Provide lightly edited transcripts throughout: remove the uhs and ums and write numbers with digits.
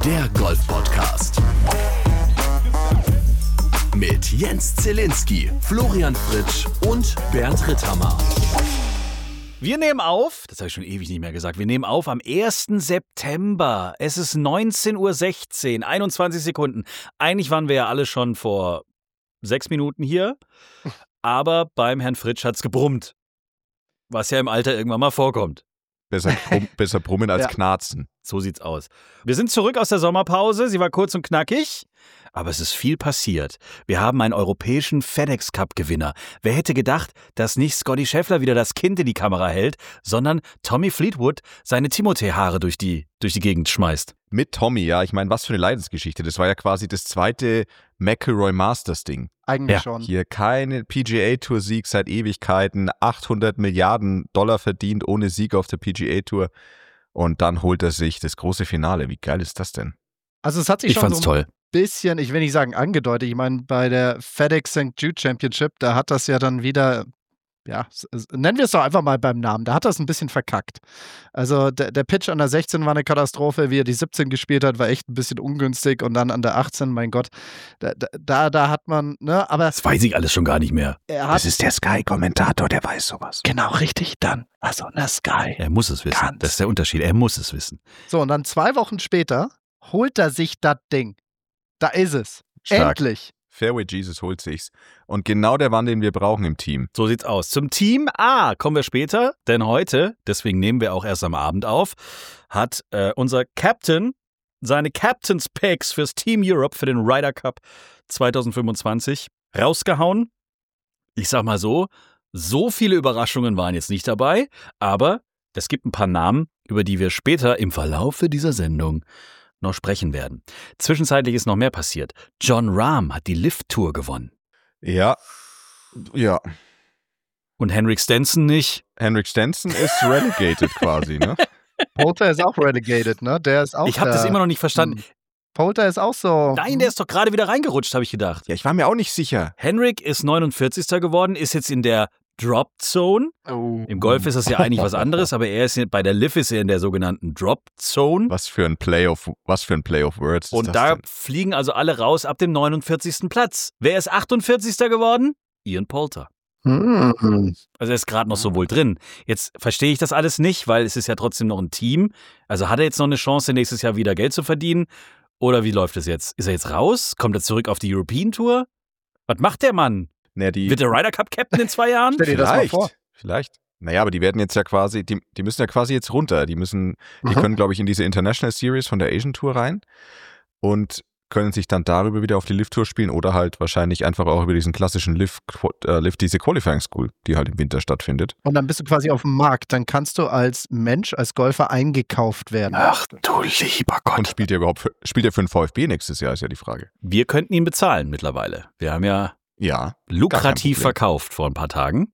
der Golf-Podcast. Mit Jens Zielinski, Florian Fritsch und Bernd Ritthammer. Wir nehmen auf, das habe ich schon ewig nicht mehr gesagt, wir nehmen auf am 1. September. Es ist 19:16 Uhr, 21 Sekunden. Eigentlich waren wir ja alle schon vor 6 Minuten hier, aber beim Herrn Fritsch hat es gebrummt. Was ja im Alter irgendwann mal vorkommt. Besser brummen als knarzen. So sieht's aus. Wir sind zurück aus der Sommerpause. Sie war kurz und knackig, aber es ist viel passiert. Wir haben einen europäischen FedEx Cup Gewinner. Wer hätte gedacht, dass nicht Scotty Scheffler wieder das Kind in die Kamera hält, sondern Tommy Fleetwood seine Timothée-Haare durch die Gegend schmeißt. Mit Tommy, ja. Ich meine, was für eine Leidensgeschichte. Das war ja quasi das zweite McIlroy Masters-Ding. Eigentlich schon. Hier keine PGA-Tour-Sieg seit Ewigkeiten, 800 Milliarden Dollar verdient ohne Sieg auf der PGA-Tour. Und dann holt er sich das große Finale. Wie geil ist das denn? Also es hat sich Ich schon fand's so toll. ein bisschen, ich will nicht sagen angedeutet, ich meine, bei der FedEx St. Jude Championship, da hat das ja dann wieder, nennen wir es doch einfach mal beim Namen, da hat das ein bisschen verkackt. Also der Pitch an der 16 war eine Katastrophe, wie er die 17 gespielt hat, war echt ein bisschen ungünstig und dann an der 18, mein Gott, da hat man, ne, aber... Das weiß ich alles schon gar nicht mehr. Das ist der Sky-Kommentator, der weiß sowas. Genau, richtig, dann. Also, Sky. Er muss es wissen. Das ist der Unterschied. Er muss es wissen. So, und dann 2 Wochen später holt er sich das Ding. Da ist es. Stark. Endlich. Fairway Jesus holt sich's. Und genau der Mann, den wir brauchen im Team. So sieht's aus. Zum Team A kommen wir später, denn heute, deswegen nehmen wir auch erst am Abend auf, hat unser Captain seine Captain's Picks fürs Team Europe für den Ryder Cup 2025 rausgehauen. Ich sag mal so viele Überraschungen waren jetzt nicht dabei, aber es gibt ein paar Namen, über die wir später im Verlaufe dieser Sendung noch sprechen werden. Zwischenzeitlich ist noch mehr passiert. Jon Rahm hat die LIV-Tour gewonnen. Ja. Und Henrik Stenson nicht. Henrik Stenson ist relegated quasi, ne? Poulter ist auch relegated, ne? Der ist auch Ich habe das immer noch nicht verstanden. Poulter ist auch so. Nein, der ist doch gerade wieder reingerutscht, habe ich gedacht. Ja, ich war mir auch nicht sicher. Henrik ist 49. geworden, ist jetzt in der Drop Zone. Oh. Im Golf ist das ja eigentlich was anderes, aber er ist bei der LIV ist er in der sogenannten Drop Zone. Was für ein Play of Words ist Und das da denn? fliegen also alle raus ab dem 49. Platz. Wer ist 48. geworden? Ian Poulter. Mhm. Also er ist gerade noch so wohl drin. Jetzt verstehe ich das alles nicht, weil es ist ja trotzdem noch ein Team. Also hat er jetzt noch eine Chance, nächstes Jahr wieder Geld zu verdienen? Oder wie läuft es jetzt? Ist er jetzt raus? Kommt er zurück auf die European Tour? Was macht der Mann? Wird der Ryder Cup Captain in 2 Jahren? Stell dir das mal vor. Vielleicht. Naja, aber die werden jetzt ja quasi, die müssen ja quasi jetzt runter. Die können, glaube ich, in diese International Series von der Asian Tour rein und können sich dann darüber wieder auf die LIV Tour spielen oder halt wahrscheinlich einfach auch über diesen klassischen LIV diese Qualifying School, die halt im Winter stattfindet. Und dann bist du quasi auf dem Markt. Dann kannst du als Mensch, als Golfer eingekauft werden. Ach du lieber Gott. Und spielt er für den VfB nächstes Jahr, ist ja die Frage. Wir könnten ihn bezahlen mittlerweile. Wir haben ja lukrativ verkauft vor ein paar Tagen.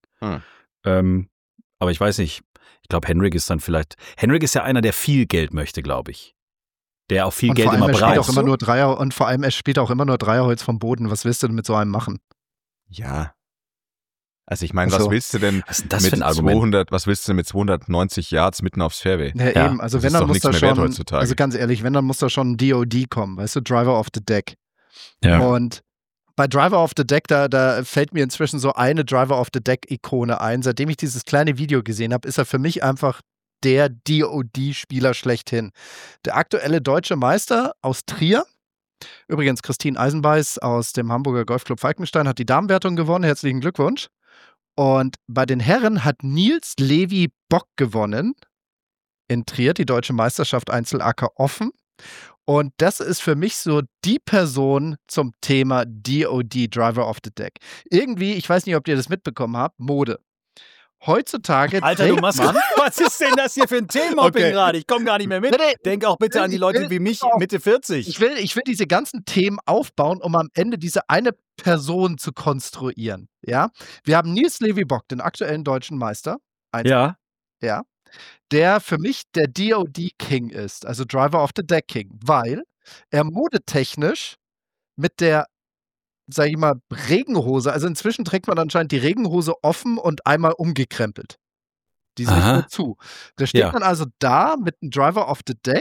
Aber ich weiß nicht. Ich glaube, Henrik ist ja einer, der viel Geld möchte, glaube ich. Der auch viel Und Geld vor allem, immer er spielt braucht. auch immer nur Dreier und vor allem, er spielt auch immer nur Dreierholz vom Boden. Was willst du denn mit so einem machen? Ja. Also ich meine, Ach so. was willst du denn Was ist denn das für ein Argument? mit 290 Yards mitten aufs Fairway? Ja, eben. Also das wenn, ist dann doch muss nichts da mehr wert schon, heutzutage. also ganz ehrlich, wenn, dann muss da schon ein DOD kommen, weißt du, Driver off the Deck. Ja. Und bei Driver off the Deck, da fällt mir inzwischen so eine Driver off the Deck-Ikone ein. Seitdem ich dieses kleine Video gesehen habe, ist er für mich einfach der DOD-Spieler schlechthin. Der aktuelle deutsche Meister aus Trier, übrigens Christine Eisenbeiß aus dem Hamburger Golfclub Falkenstein, hat die Damenwertung gewonnen. Herzlichen Glückwunsch. Und bei den Herren hat Nils Levi Bock gewonnen in Trier, die deutsche Meisterschaft Einzel-Acker offen. Und das ist für mich so die Person zum Thema DOD, Driver of the Deck. Irgendwie, ich weiß nicht, ob ihr das mitbekommen habt, Mode. Heutzutage Alter, du machst, was ist denn das hier für ein Themenhopping gerade? Ich komme gar nicht mehr mit. Denk auch bitte an die Leute wie mich, Mitte 40. Ich will diese ganzen Themen aufbauen, um am Ende diese eine Person zu konstruieren. Ja? Wir haben Nils Levi Bock, den aktuellen deutschen Meister. Ja. Ja. Der für mich der DOD King ist, also Driver of the Deck King, weil er modetechnisch mit der, sag ich mal, Regenhose, also inzwischen trägt man anscheinend die Regenhose offen und einmal umgekrempelt. Die ist nicht Aha. mehr zu. Der steht Ja. dann also da mit einem Driver of the Deck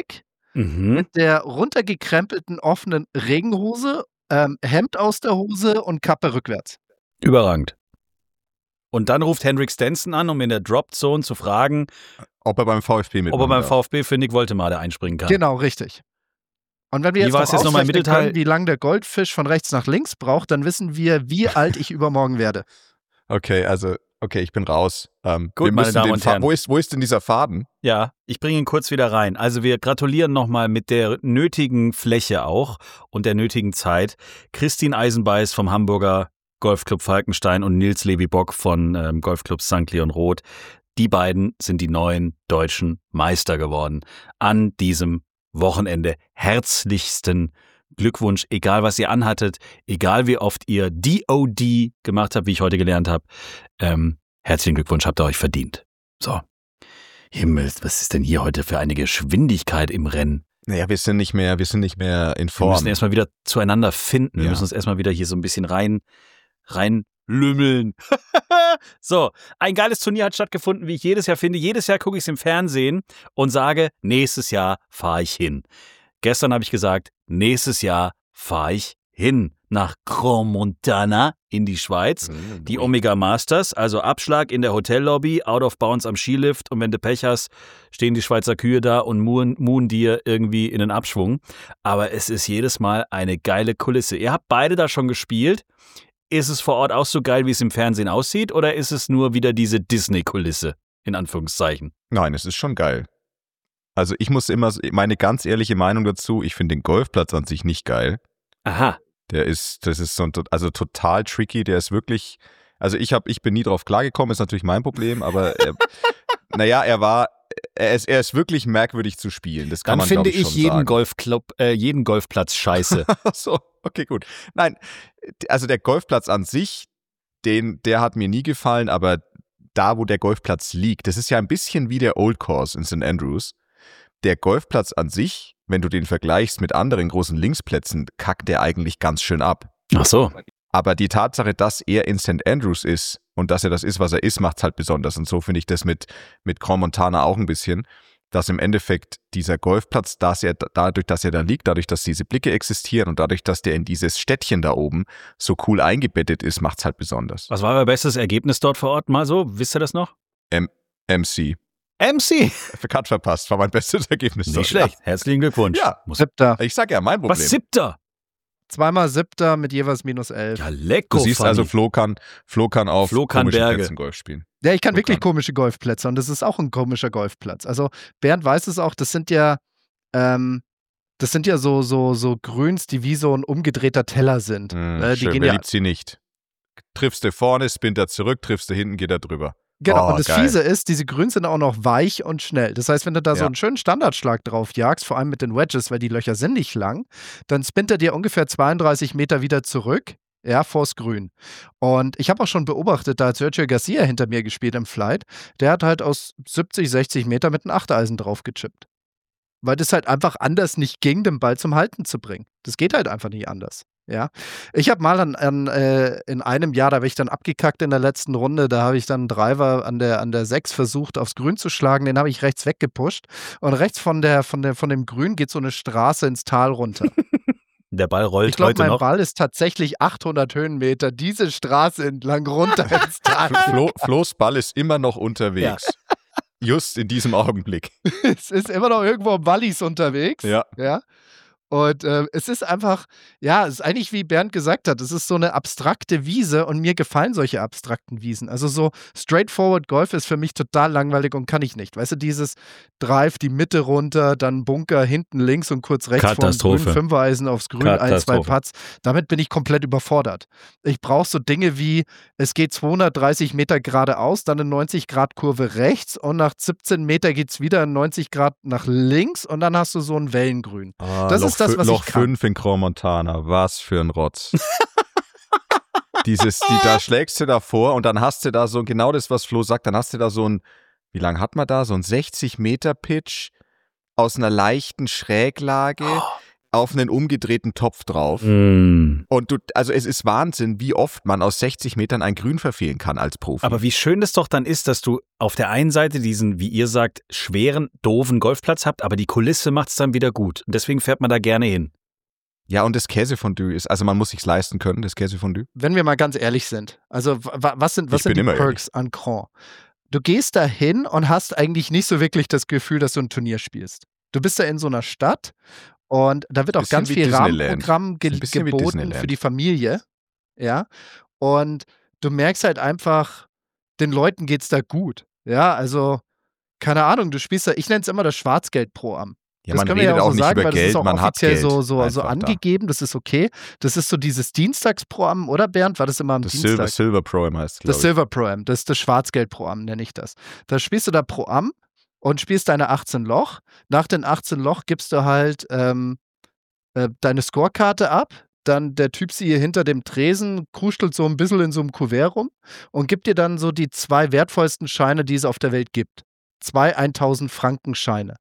mit der runtergekrempelten offenen Regenhose, Hemd aus der Hose und Kappe rückwärts. Überragend. Und dann ruft Henrik Stenson an, um in der Drop-Zone zu fragen, ob er beim VfB mitmachen ob er beim darf. VfB für Nick Woltemade einspringen kann. Genau, richtig. Und wenn wir jetzt noch mal im Mittelteil können, wie lang der Goldfisch von rechts nach links braucht, dann wissen wir, wie alt ich übermorgen werde. Okay, ich bin raus. Gut, meine Damen und Herren. Wo ist denn dieser Faden? Ja, ich bringe ihn kurz wieder rein. Also wir gratulieren nochmal mit der nötigen Fläche auch und der nötigen Zeit. Christine Eisenbeiß vom Hamburger Golfclub Falkenstein und Nils Levi-Bock von Golfclub St. Leon Roth. Die beiden sind die neuen deutschen Meister geworden an diesem Wochenende. Herzlichsten Glückwunsch, egal was ihr anhattet, egal wie oft ihr DOD gemacht habt, wie ich heute gelernt habe. Herzlichen Glückwunsch, habt ihr euch verdient. So. Himmels, was ist denn hier heute für eine Geschwindigkeit im Rennen? Naja, wir sind nicht mehr in Form. Wir müssen erstmal wieder zueinander finden. Wir müssen uns erstmal wieder hier so ein bisschen reinlümmeln. So, ein geiles Turnier hat stattgefunden, wie ich jedes Jahr finde. Jedes Jahr gucke ich es im Fernsehen und sage, nächstes Jahr fahre ich hin. Gestern habe ich gesagt, nächstes Jahr fahre ich hin nach Crans-Montana in die Schweiz. Die Omega Masters, also Abschlag in der Hotellobby, out of bounds am Skilift und wenn du Pech hast, stehen die Schweizer Kühe da und muhen dir irgendwie in den Abschwung. Aber es ist jedes Mal eine geile Kulisse. Ihr habt beide da schon gespielt. Ist es vor Ort auch so geil, wie es im Fernsehen aussieht, oder ist es nur wieder diese Disney-Kulisse, in Anführungszeichen? Nein, es ist schon geil. Also ich muss immer, meine ganz ehrliche Meinung dazu, ich finde den Golfplatz an sich nicht geil. Aha. Das ist so also total tricky, der ist wirklich, also ich bin nie drauf klargekommen, ist natürlich mein Problem, aber naja, er ist wirklich merkwürdig zu spielen, das kann Dann man, glaube ich, finde ich jeden Golfplatz scheiße. So, okay, gut. Nein, also der Golfplatz an sich, der hat mir nie gefallen, aber da, wo der Golfplatz liegt, das ist ja ein bisschen wie der Old Course in St. Andrews. Der Golfplatz an sich, wenn du den vergleichst mit anderen großen Linksplätzen, kackt der eigentlich ganz schön ab. Ach so. Aber die Tatsache, dass er in St. Andrews ist und dass er das ist, was er ist, macht es halt besonders. Und so finde ich das mit Crans-Montana auch ein bisschen, dass im Endeffekt dieser Golfplatz, dadurch, dass er da liegt, dadurch, dass diese Blicke existieren und dadurch, dass der in dieses Städtchen da oben so cool eingebettet ist, macht es halt besonders. Was war euer bestes Ergebnis dort vor Ort mal so? Wisst ihr das noch? MC. MC! Cut verpasst, war mein bestes Ergebnis. Nicht schlecht. Ja. Herzlichen Glückwunsch. Ja, Siebter. Ich sag ja, mein Problem. Was, Siebter? Zweimal Siebter mit jeweils -11. Ja, lecker. Du siehst also, Flo kann auf komischen Berge. Plätzen Golf spielen. Ja, ich kann wirklich komische Golfplätze und das ist auch ein komischer Golfplatz. Also Bernd weiß es auch, das sind ja so Grüns, die wie so ein umgedrehter Teller sind. Die Schön, gehen wer liebt sie nicht? Triffst du vorne, spinnt er zurück, triffst du hinten, geht er drüber. Genau, und das geil. Fiese ist, diese Grüns sind auch noch weich und schnell. Das heißt, wenn du da so einen schönen Standardschlag drauf jagst, vor allem mit den Wedges, weil die Löcher sind nicht lang, dann spinnt er dir ungefähr 32 Meter wieder zurück, vors Grün. Und ich habe auch schon beobachtet, da hat Sergio Garcia hinter mir gespielt im Flight, der hat halt aus 70, 60 Meter mit einem Achteisen drauf gechippt. Weil das halt einfach anders nicht ging, den Ball zum Halten zu bringen. Das geht halt einfach nicht anders. Ja, ich habe mal in einem Jahr, da habe ich dann abgekackt in der letzten Runde, da habe ich dann einen Driver an der 6 versucht aufs Grün zu schlagen, den habe ich rechts weggepusht und rechts von dem Grün geht so eine Straße ins Tal runter. Der Ball rollt ich glaube, heute mein noch. Ball ist tatsächlich 800 Höhenmeter diese Straße entlang runter ins Tal. Flo's Ball ist immer noch unterwegs. Ja. Just in diesem Augenblick. Es ist immer noch irgendwo im Wallis unterwegs. Ja. Und es ist einfach, es ist eigentlich, wie Bernd gesagt hat, es ist so eine abstrakte Wiese und mir gefallen solche abstrakten Wiesen. Also so straightforward Golf ist für mich total langweilig und kann ich nicht. Weißt du, dieses Drive, die Mitte runter, dann Bunker hinten links und kurz rechts vom grünen Fünfereisen aufs Grün, 1, 2 Putts. Damit bin ich komplett überfordert. Ich brauche so Dinge wie, es geht 230 Meter geradeaus, dann eine 90-Grad-Kurve rechts und nach 17 Meter geht es wieder 90 Grad nach links und dann hast du so ein Wellengrün. Das ist das, was Loch ich kann. 5 in Crans-Montana, was für ein Rotz. Da schlägst du da vor und dann hast du da so, genau das, was Flo sagt, dann hast du da so ein, wie lang hat man da? So ein 60-Meter-Pitch aus einer leichten Schräglage. auf einen umgedrehten Topf drauf. Mm. Und also es ist Wahnsinn, wie oft man aus 60 Metern ein Grün verfehlen kann als Profi. Aber wie schön das doch dann ist, dass du auf der einen Seite diesen, wie ihr sagt, schweren, doofen Golfplatz habt, aber die Kulisse macht es dann wieder gut. Und deswegen fährt man da gerne hin. Ja, und das Käsefondue ist, also man muss sich's leisten können, das Käsefondue. Wenn wir mal ganz ehrlich sind, also was sind die Perks an Caen? Du gehst da hin und hast eigentlich nicht so wirklich das Gefühl, dass du ein Turnier spielst. Du bist da in so einer Stadt und da wird auch ganz viel Rahmenprogramm geboten für die Familie. Ja. Und du merkst halt einfach, den Leuten geht's da gut. Ja, also, keine Ahnung, du spielst da, ich nenne es immer das Schwarzgeld-Pro-Am. Ja, man redet auch nicht über Geld, man hat Geld. Das ist so angegeben, das ist okay. Das ist so dieses Dienstags-Pro-Am, oder Bernd? War das immer am Dienstag? Das Silver Pro-Am heißt es, das Silver Pro-Am, das ist das Schwarzgeld-Pro-Am, nenne ich das. Da spielst du da Pro-Am und spielst deine 18 Loch. Nach den 18 Loch gibst du halt deine Scorekarte ab. Dann der Typ sie hier hinter dem Tresen kruschelt so ein bisschen in so einem Kuvert rum und gibt dir dann so die 2 wertvollsten Scheine, die es auf der Welt gibt. 2 1000-Franken-Scheine.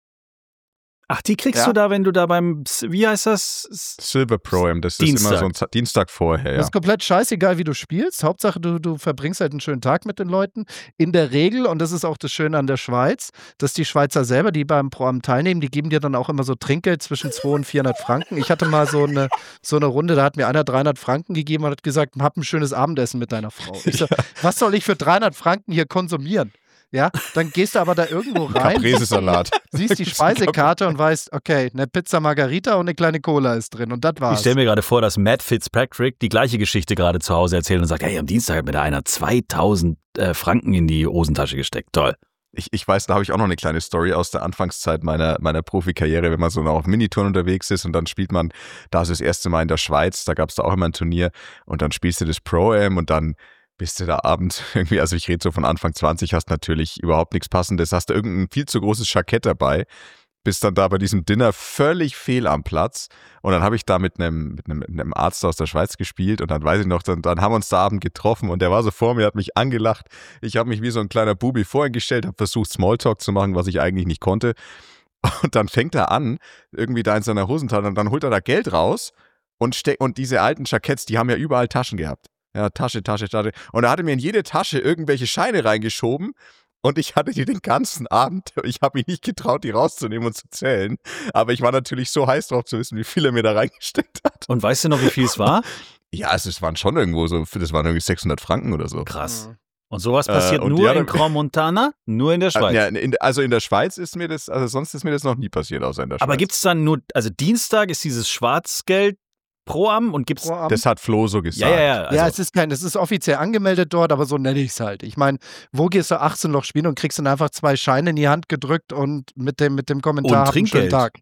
Ach, die kriegst du da, wenn du da beim, wie heißt das? Silver Pro-Am, das Dienstag. Ist immer so ein Dienstag vorher, ja. Das ist komplett scheißegal, wie du spielst. Hauptsache, du verbringst halt einen schönen Tag mit den Leuten. In der Regel, und das ist auch das Schöne an der Schweiz, dass die Schweizer selber, die beim Pro-Am teilnehmen, die geben dir dann auch immer so Trinkgeld zwischen 200 und 400 Franken. Ich hatte mal so eine Runde, da hat mir einer 300 Franken gegeben und hat gesagt, hab ein schönes Abendessen mit deiner Frau. Ich so, was soll ich für 300 Franken hier konsumieren? Ja, dann gehst du aber da irgendwo rein, Caprese-Salat. Siehst die Speisekarte und weißt, okay, eine Pizza Margarita und eine kleine Cola ist drin und das war's. Ich stelle mir gerade vor, dass Matt Fitzpatrick die gleiche Geschichte gerade zu Hause erzählt und sagt, hey, am Dienstag hat mir da einer 2000 Franken in die Hosentasche gesteckt. Toll. Ich weiß, da habe ich auch noch eine kleine Story aus der Anfangszeit meiner Profikarriere, wenn man so auf Minitouren unterwegs ist und dann spielt man da so das erste Mal in der Schweiz, da gab es da auch immer ein Turnier und dann spielst du das Pro-Am und dann bist du da abends irgendwie, also ich rede so von Anfang 20, hast natürlich überhaupt nichts Passendes, hast da irgendein viel zu großes Jackett dabei, bist dann da bei diesem Dinner völlig fehl am Platz und dann habe ich da mit einem Arzt aus der Schweiz gespielt und dann weiß ich noch, dann haben wir uns da Abend getroffen und der war so vor mir, hat mich angelacht, ich habe mich wie so ein kleiner Bubi vorhin gestellt, habe versucht Smalltalk zu machen, was ich eigentlich nicht konnte und dann fängt er an, irgendwie da in seiner Hosentasche und dann holt er da Geld raus und diese alten Jacketts, die haben ja überall Taschen gehabt. Ja, Tasche. Und er hatte mir in jede Tasche irgendwelche Scheine reingeschoben und ich hatte die den ganzen Abend. Ich habe mich nicht getraut, die rauszunehmen und zu zählen. Aber ich war natürlich so heiß drauf zu wissen, wie viel er mir da reingesteckt hat. Und weißt du noch, wie viel es war? Ja, es waren schon irgendwo so, das waren irgendwie 600 Franken oder so. Krass. Und sowas passiert nur in Crans-Montana? Nur in der Schweiz? Ja, also in der Schweiz ist mir das, also sonst ist mir das noch nie passiert, außer in der Schweiz. Aber gibt es dann nur, also Dienstag ist dieses Schwarzgeld Pro-Am und gibt's. Das hat Flo so gesagt. Ja, also es ist offiziell angemeldet dort, aber so nenne ich es halt. Ich meine, wo gehst du 18 Loch spielen und kriegst dann einfach 2 Scheine in die Hand gedrückt und mit dem Kommentar und Trinkgeld. Schönen Tag.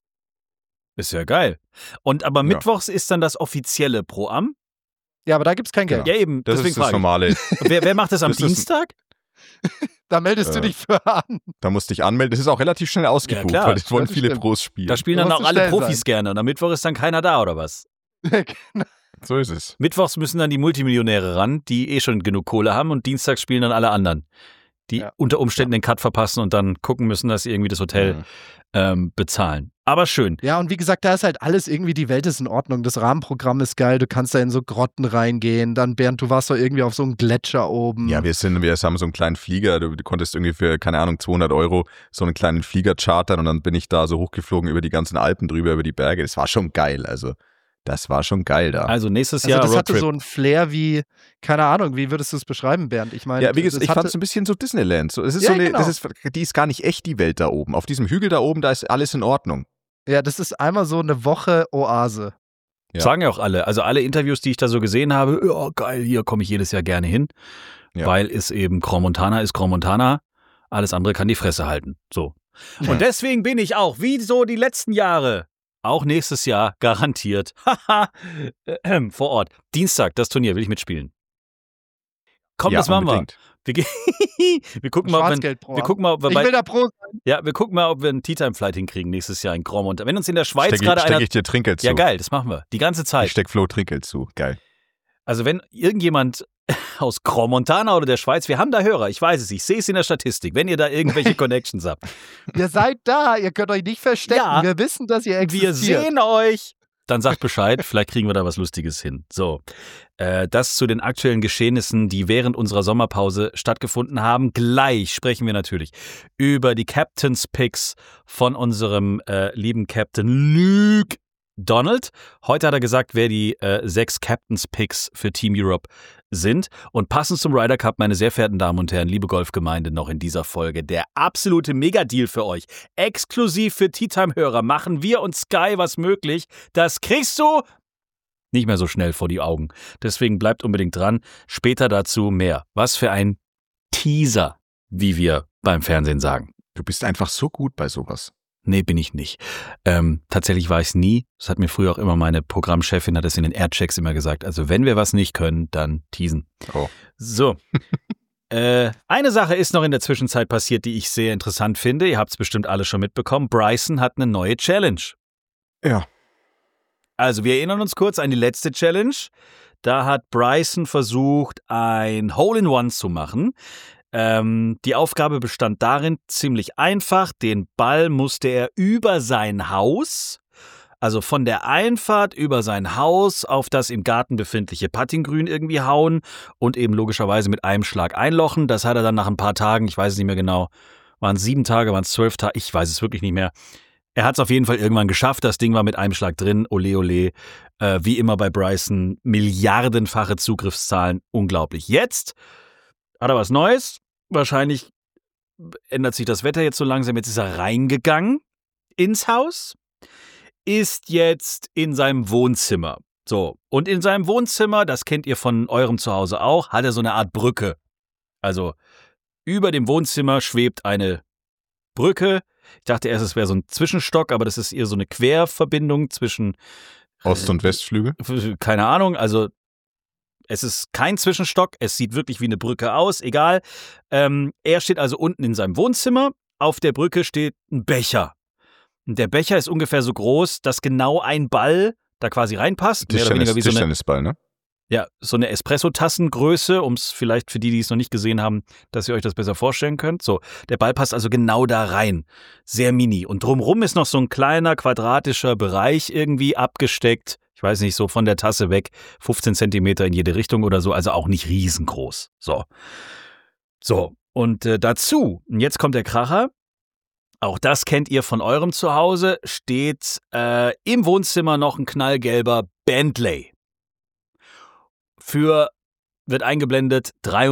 Ist ja geil. Und aber mittwochs ist dann das offizielle Pro-Am? Ja, aber da gibt's kein Geld. Ja, eben. Das ist das Normale. Wer macht das am Dienstag? Da meldest du dich für an. Da musst du dich anmelden. Das ist auch relativ schnell ausgebucht, weil das wollen viele Pros spielen. Da spielen dann auch alle Profis gerne und am Mittwoch ist dann keiner da, oder was? So ist es. Mittwochs müssen dann die Multimillionäre ran, die schon genug Kohle haben und dienstags spielen dann alle anderen, die unter Umständen den Cut verpassen und dann gucken müssen, dass sie irgendwie das Hotel bezahlen. Aber schön. Ja, und wie gesagt, da ist halt alles irgendwie, die Welt ist in Ordnung. Das Rahmenprogramm ist geil, du kannst da in so Grotten reingehen. Dann, Bernd, du warst doch irgendwie auf so einem Gletscher oben. Ja, wir haben so einen kleinen Flieger, du konntest irgendwie für, keine Ahnung, 200 € so einen kleinen Flieger chartern und dann bin ich da so hochgeflogen über die ganzen Alpen drüber, über die Berge. Das war schon geil, also. Das war schon geil da. Also nächstes Jahr das Roadtrip. Hatte so einen Flair wie, keine Ahnung, wie würdest du es beschreiben, Bernd? Ich meine, ja, wie gesagt, ich fand es ein bisschen so Disneyland. So, es ist die ist gar nicht echt, die Welt da oben. Auf diesem Hügel da oben, da ist alles in Ordnung. Ja, das ist einmal so eine Woche Oase. Ja. Sagen ja auch alle. Also alle Interviews, die ich da so gesehen habe, ja geil, hier komme ich jedes Jahr gerne hin, weil es eben Crans-Montana ist Crans-Montana. Alles andere kann die Fresse halten. So. Und deswegen bin ich auch, wie so die letzten Jahre, auch nächstes Jahr garantiert. Vor Ort. Dienstag, das Turnier, will ich mitspielen. Komm, das machen wir. Wir gucken mal, ob wir einen Tea-Time-Flight hinkriegen nächstes Jahr in Crans-Montana. Wenn uns in der Schweiz gerade einer... Steck ich dir Trinkgeld zu. Ja, geil, das machen wir. Die ganze Zeit. Ich steck Flo Trinkgeld zu. Geil. Also wenn irgendjemand aus Crans-Montana oder der Schweiz, wir haben da Hörer, ich weiß es, ich sehe es in der Statistik, wenn ihr da irgendwelche Connections habt. Ihr seid da, ihr könnt euch nicht verstecken, wir wissen, dass ihr existiert. Wir sehen euch. dann sagt Bescheid, vielleicht kriegen wir da was Lustiges hin. So, das zu den aktuellen Geschehnissen, die während unserer Sommerpause stattgefunden haben. Gleich sprechen wir natürlich über die Captain's Picks von unserem lieben Captain Luke Donald. Heute hat er gesagt, wer die 6 Captain's Picks für Team Europe sind. Und passend zum Ryder Cup, meine sehr verehrten Damen und Herren, liebe Golfgemeinde, noch in dieser Folge der absolute Megadeal für euch. Exklusiv für Tea-Time-Hörer machen wir und Sky was möglich. Das kriegst du nicht mehr so schnell vor die Augen. Deswegen bleibt unbedingt dran. Später dazu mehr. Was für ein Teaser, wie wir beim Fernsehen sagen. Du bist einfach so gut bei sowas. Nee, bin ich nicht. Tatsächlich war ich es nie. Das hat mir früher auch immer meine Programmchefin, hat es in den Airchecks immer gesagt. Also wenn wir was nicht können, dann teasen. Oh. So. Eine Sache ist noch in der Zwischenzeit passiert, die ich sehr interessant finde. Ihr habt es bestimmt alle schon mitbekommen. Bryson hat eine neue Challenge. Ja. Also wir erinnern uns kurz an die letzte Challenge. Da hat Bryson versucht, ein Hole-in-One zu machen. Die Aufgabe bestand darin, ziemlich einfach, den Ball musste er über sein Haus, also von der Einfahrt über sein Haus auf das im Garten befindliche Puttinggrün irgendwie hauen und eben logischerweise mit einem Schlag einlochen. Das hat er dann nach ein paar Tagen, ich weiß es nicht mehr genau, waren es 7 Tage, waren es 12 Tage, ich weiß es wirklich nicht mehr. Er hat es auf jeden Fall irgendwann geschafft, das Ding war mit einem Schlag drin, ole ole, wie immer bei Bryson, milliardenfache Zugriffszahlen, unglaublich. Jetzt hat er was Neues. Wahrscheinlich ändert sich das Wetter jetzt so langsam. Jetzt ist er reingegangen ins Haus, ist jetzt in seinem Wohnzimmer. So, und in seinem Wohnzimmer, das kennt ihr von eurem Zuhause auch, hat er so eine Art Brücke. Also über dem Wohnzimmer schwebt eine Brücke. Ich dachte erst, es wäre so ein Zwischenstock, aber das ist eher so eine Querverbindung zwischen Ost- und Westflügel? Keine Ahnung, also es ist kein Zwischenstock, es sieht wirklich wie eine Brücke aus, egal. Er steht also unten in seinem Wohnzimmer, auf der Brücke steht ein Becher. Und der Becher ist ungefähr so groß, dass genau ein Ball da quasi reinpasst. Mehr oder weniger wie so eine Tischtennisball, ne? Ja, so eine Espresso-Tassengröße, um es vielleicht für die es noch nicht gesehen haben, dass ihr euch das besser vorstellen könnt. So, der Ball passt also genau da rein. Sehr mini. Und drumrum ist noch so ein kleiner quadratischer Bereich irgendwie abgesteckt. Ich weiß nicht, so von der Tasse weg, 15 Zentimeter in jede Richtung oder so, also auch nicht riesengroß. So, und dazu, und jetzt kommt der Kracher, auch das kennt ihr von eurem Zuhause, steht im Wohnzimmer noch ein knallgelber Bentley. Wird eingeblendet,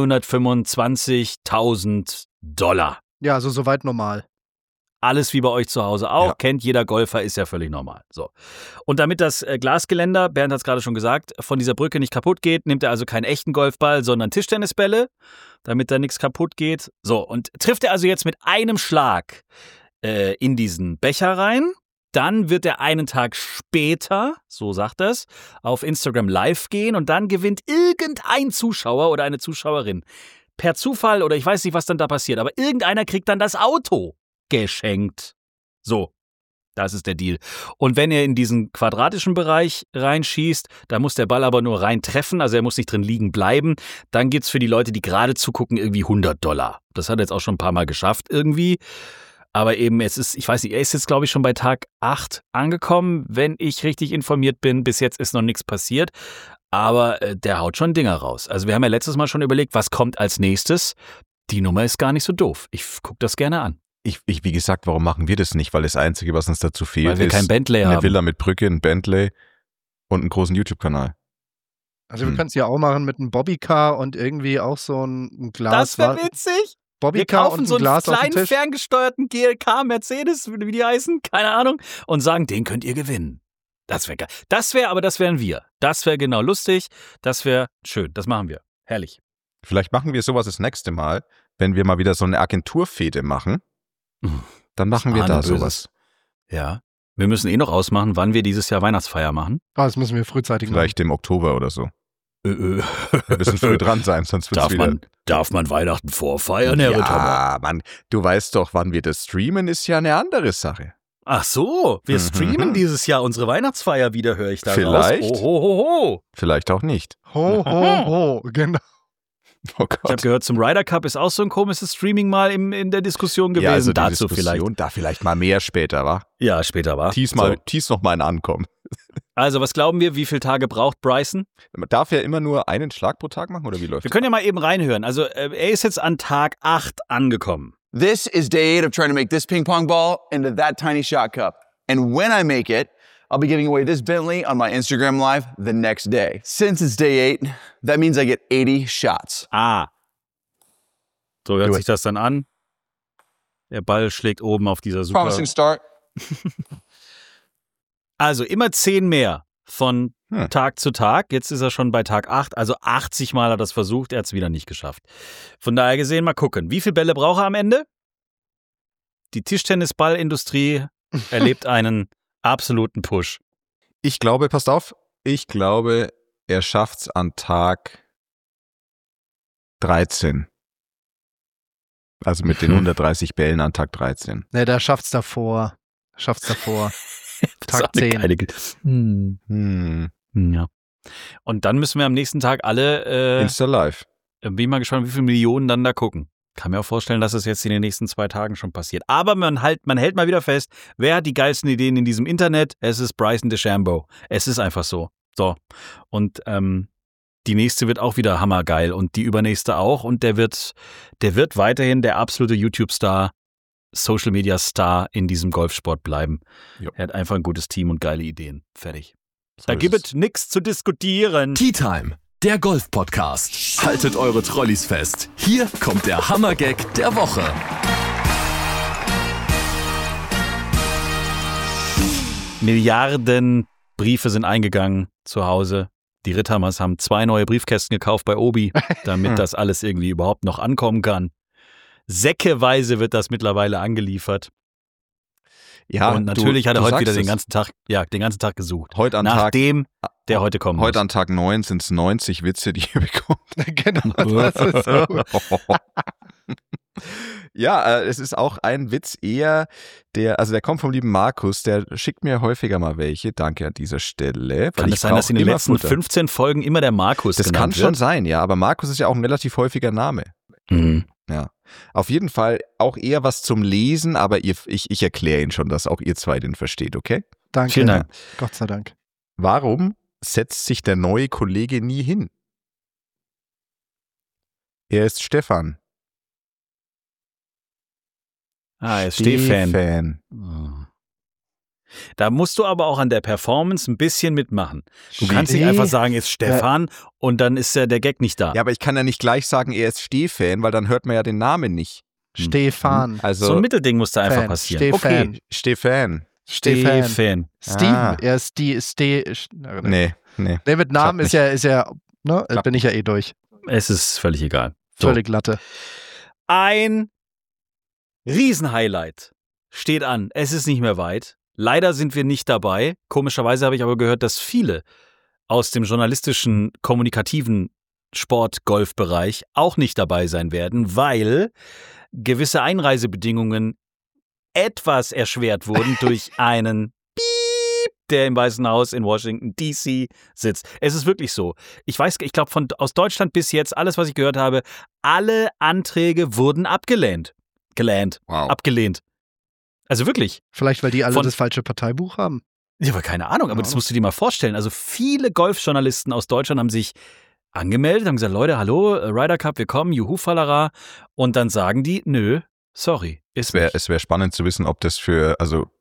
$325.000. Ja, also soweit normal. Alles wie bei euch zu Hause auch, ja. Kennt jeder Golfer, ist ja völlig normal. So. Und damit das Glasgeländer, Bernd hat es gerade schon gesagt, von dieser Brücke nicht kaputt geht, nimmt er also keinen echten Golfball, sondern Tischtennisbälle, damit da nichts kaputt geht. So, und trifft er also jetzt mit einem Schlag in diesen Becher rein, dann wird er einen Tag später, so sagt er es, auf Instagram live gehen und dann gewinnt irgendein Zuschauer oder eine Zuschauerin per Zufall oder ich weiß nicht, was dann da passiert, aber irgendeiner kriegt dann das Auto geschenkt. So, das ist der Deal. Und wenn er in diesen quadratischen Bereich reinschießt, da muss der Ball aber nur rein treffen, also er muss nicht drin liegen bleiben, dann gibt's für die Leute, die gerade zugucken, irgendwie $100. Das hat er jetzt auch schon ein paar Mal geschafft irgendwie. Aber eben, ich weiß nicht, er ist jetzt, glaube ich, schon bei Tag 8 angekommen, wenn ich richtig informiert bin. Bis jetzt ist noch nichts passiert. Aber der haut schon Dinger raus. Also wir haben ja letztes Mal schon überlegt, was kommt als nächstes. Die Nummer ist gar nicht so doof. Ich gucke das gerne an. Wie gesagt, warum machen wir das nicht? Weil das Einzige, was uns dazu fehlt, weil wir kein Bentley eine haben. Villa mit Brücke, ein Bentley und einen großen YouTube-Kanal. Also wir können es ja auch machen mit einem Bobbycar und irgendwie auch so ein Glas. Das wäre witzig. Bobbycar wir kaufen und ein so einen Glas kleinen auf den Tisch. ferngesteuerten GLK Mercedes, wie die heißen, keine Ahnung, und sagen, den könnt ihr gewinnen. Das wäre geil. Aber das wären wir. Das wäre genau lustig. Das wäre schön. Das machen wir. Herrlich. Vielleicht machen wir sowas das nächste Mal, wenn wir mal wieder so eine Agenturfete machen. Dann machen wir da sowas. Ja. Wir müssen noch ausmachen, wann wir dieses Jahr Weihnachtsfeier machen. Das müssen wir frühzeitig machen. Vielleicht im Oktober oder so. Wir müssen früh dran sein, sonst wird's wieder. Darf man Weihnachten vorfeiern, Herr Ritthammer? Ja, Mann, du weißt doch, wann wir das streamen, ist ja eine andere Sache. Ach so, wir streamen dieses Jahr unsere Weihnachtsfeier wieder, höre ich da Vielleicht. raus. Ho, ho, ho, ho. Vielleicht auch nicht. Ho, ho, ho, genau. Oh Ich habe Gott. gehört, zum Ryder Cup ist auch so ein komisches Streaming mal in der Diskussion gewesen. Ja, also die Dazu Diskussion, da vielleicht mal mehr später, wa? Ja, später war. Tease noch mal ein Ankommen. Also, was glauben wir, wie viele Tage braucht Bryson? Man darf ja immer nur einen Schlag pro Tag machen, oder wie läuft Wir das? können ja mal eben reinhören. Also, er ist jetzt an Tag 8 angekommen. This is day 8 of trying to make this ping pong ball into that tiny shot cup. And when I make it, I'll be giving away this Bentley on my Instagram Live the next day. Since it's day 8, that means I get 80 shots. So hört sich das dann an. Der Ball schlägt oben auf dieser super... Promising start. Also immer 10 mehr von Tag zu Tag. Jetzt ist er schon bei Tag 8. Also 80 Mal hat er das versucht. Er hat es wieder nicht geschafft. Von daher gesehen, mal gucken. Wie viele Bälle braucht er am Ende? Die Tischtennisballindustrie erlebt einen absoluten Push. Ich glaube, passt auf, er schafft's an Tag 13. Also mit den 130 Bällen an Tag 13. Ne, der schafft's davor. Das ist Tag auch eine 10. geile Ja. Und dann müssen wir am nächsten Tag alle, Insta Live. bin ich mal gespannt, wie viele Millionen dann da gucken. Kann mir auch vorstellen, dass es jetzt in den nächsten 2 Tagen schon passiert. Aber man hält mal wieder fest, wer hat die geilsten Ideen in diesem Internet? Es ist Bryson DeChambeau. Es ist einfach so. So. Und die nächste wird auch wieder hammergeil und die übernächste auch. Und der wird weiterhin der absolute YouTube-Star, Social-Media-Star in diesem Golfsport bleiben. Jo. Er hat einfach ein gutes Team und geile Ideen. Fertig. So Da ist gibt es. es nichts zu diskutieren. Tea Time, der Golf-Podcast. Haltet eure Trolleys fest. Hier kommt der Hammergag der Woche. Milliarden Briefe sind eingegangen zu Hause. Die Ritthammers haben 2 neue Briefkästen gekauft bei Obi, damit das alles irgendwie überhaupt noch ankommen kann. Säckeweise wird das mittlerweile angeliefert. Ja, und natürlich hat er du heute wieder sagst den ganzen Tag gesucht. Heute an Nachdem der heute kommen Heute muss. an Tag 9 sind es 90 Witze, die ihr bekommt. Genau, das ist so. Ja, es ist auch ein Witz eher, der kommt vom lieben Markus, der schickt mir häufiger mal welche. Danke an dieser Stelle. Kann es sein, dass in den letzten 15 Folgen immer der Markus Das kann genannt schon wird? sein, ja, aber Markus ist ja auch ein relativ häufiger Name. Mhm. Ja. Auf jeden Fall auch eher was zum Lesen, aber ich erkläre ihn schon, dass auch ihr zwei den versteht, okay? Danke. Vielen Dank. Gott sei Dank. Warum setzt sich der neue Kollege nie hin? Er ist Stefan. Er ist Stefan. Stefan. Da musst du aber auch an der Performance ein bisschen mitmachen. Du kannst nicht einfach sagen, ist Stefan und dann ist ja der Gag nicht da. Ja, aber ich kann ja nicht gleich sagen, er ist Stefan, weil dann hört man ja den Namen nicht. Stefan. Also, So ein Mittelding muss da einfach Fan. passieren. Stefan. okay, Stefan. Stefan. Steven. Ah. Er ist Nee. Der mit Namen ist Klappt ja, ne, Klappt bin ich ja eh durch. Es ist völlig egal. So. Völlig Latte. Ein Riesenhighlight steht an. Es ist nicht mehr weit. Leider sind wir nicht dabei. Komischerweise habe ich aber gehört, dass viele aus dem journalistischen, kommunikativen Sport-Golf-Bereich auch nicht dabei sein werden, weil gewisse Einreisebedingungen etwas erschwert wurden durch einen Piep, der im Weißen Haus in Washington D.C. sitzt. Es ist wirklich so. Ich glaube, aus Deutschland bis jetzt, alles, was ich gehört habe, alle Anträge wurden abgelehnt. Wow. Abgelehnt. Also wirklich. Vielleicht, weil die alle Von- das falsche Parteibuch haben. Ja, aber keine Ahnung, aber das musst du dir mal vorstellen. Also viele Golfjournalisten aus Deutschland haben sich angemeldet, haben gesagt, Leute, hallo, Ryder Cup, wir kommen, juhu, Fallara. Und dann sagen die, nö, sorry, ist nicht. Es wäre spannend zu wissen, ob das für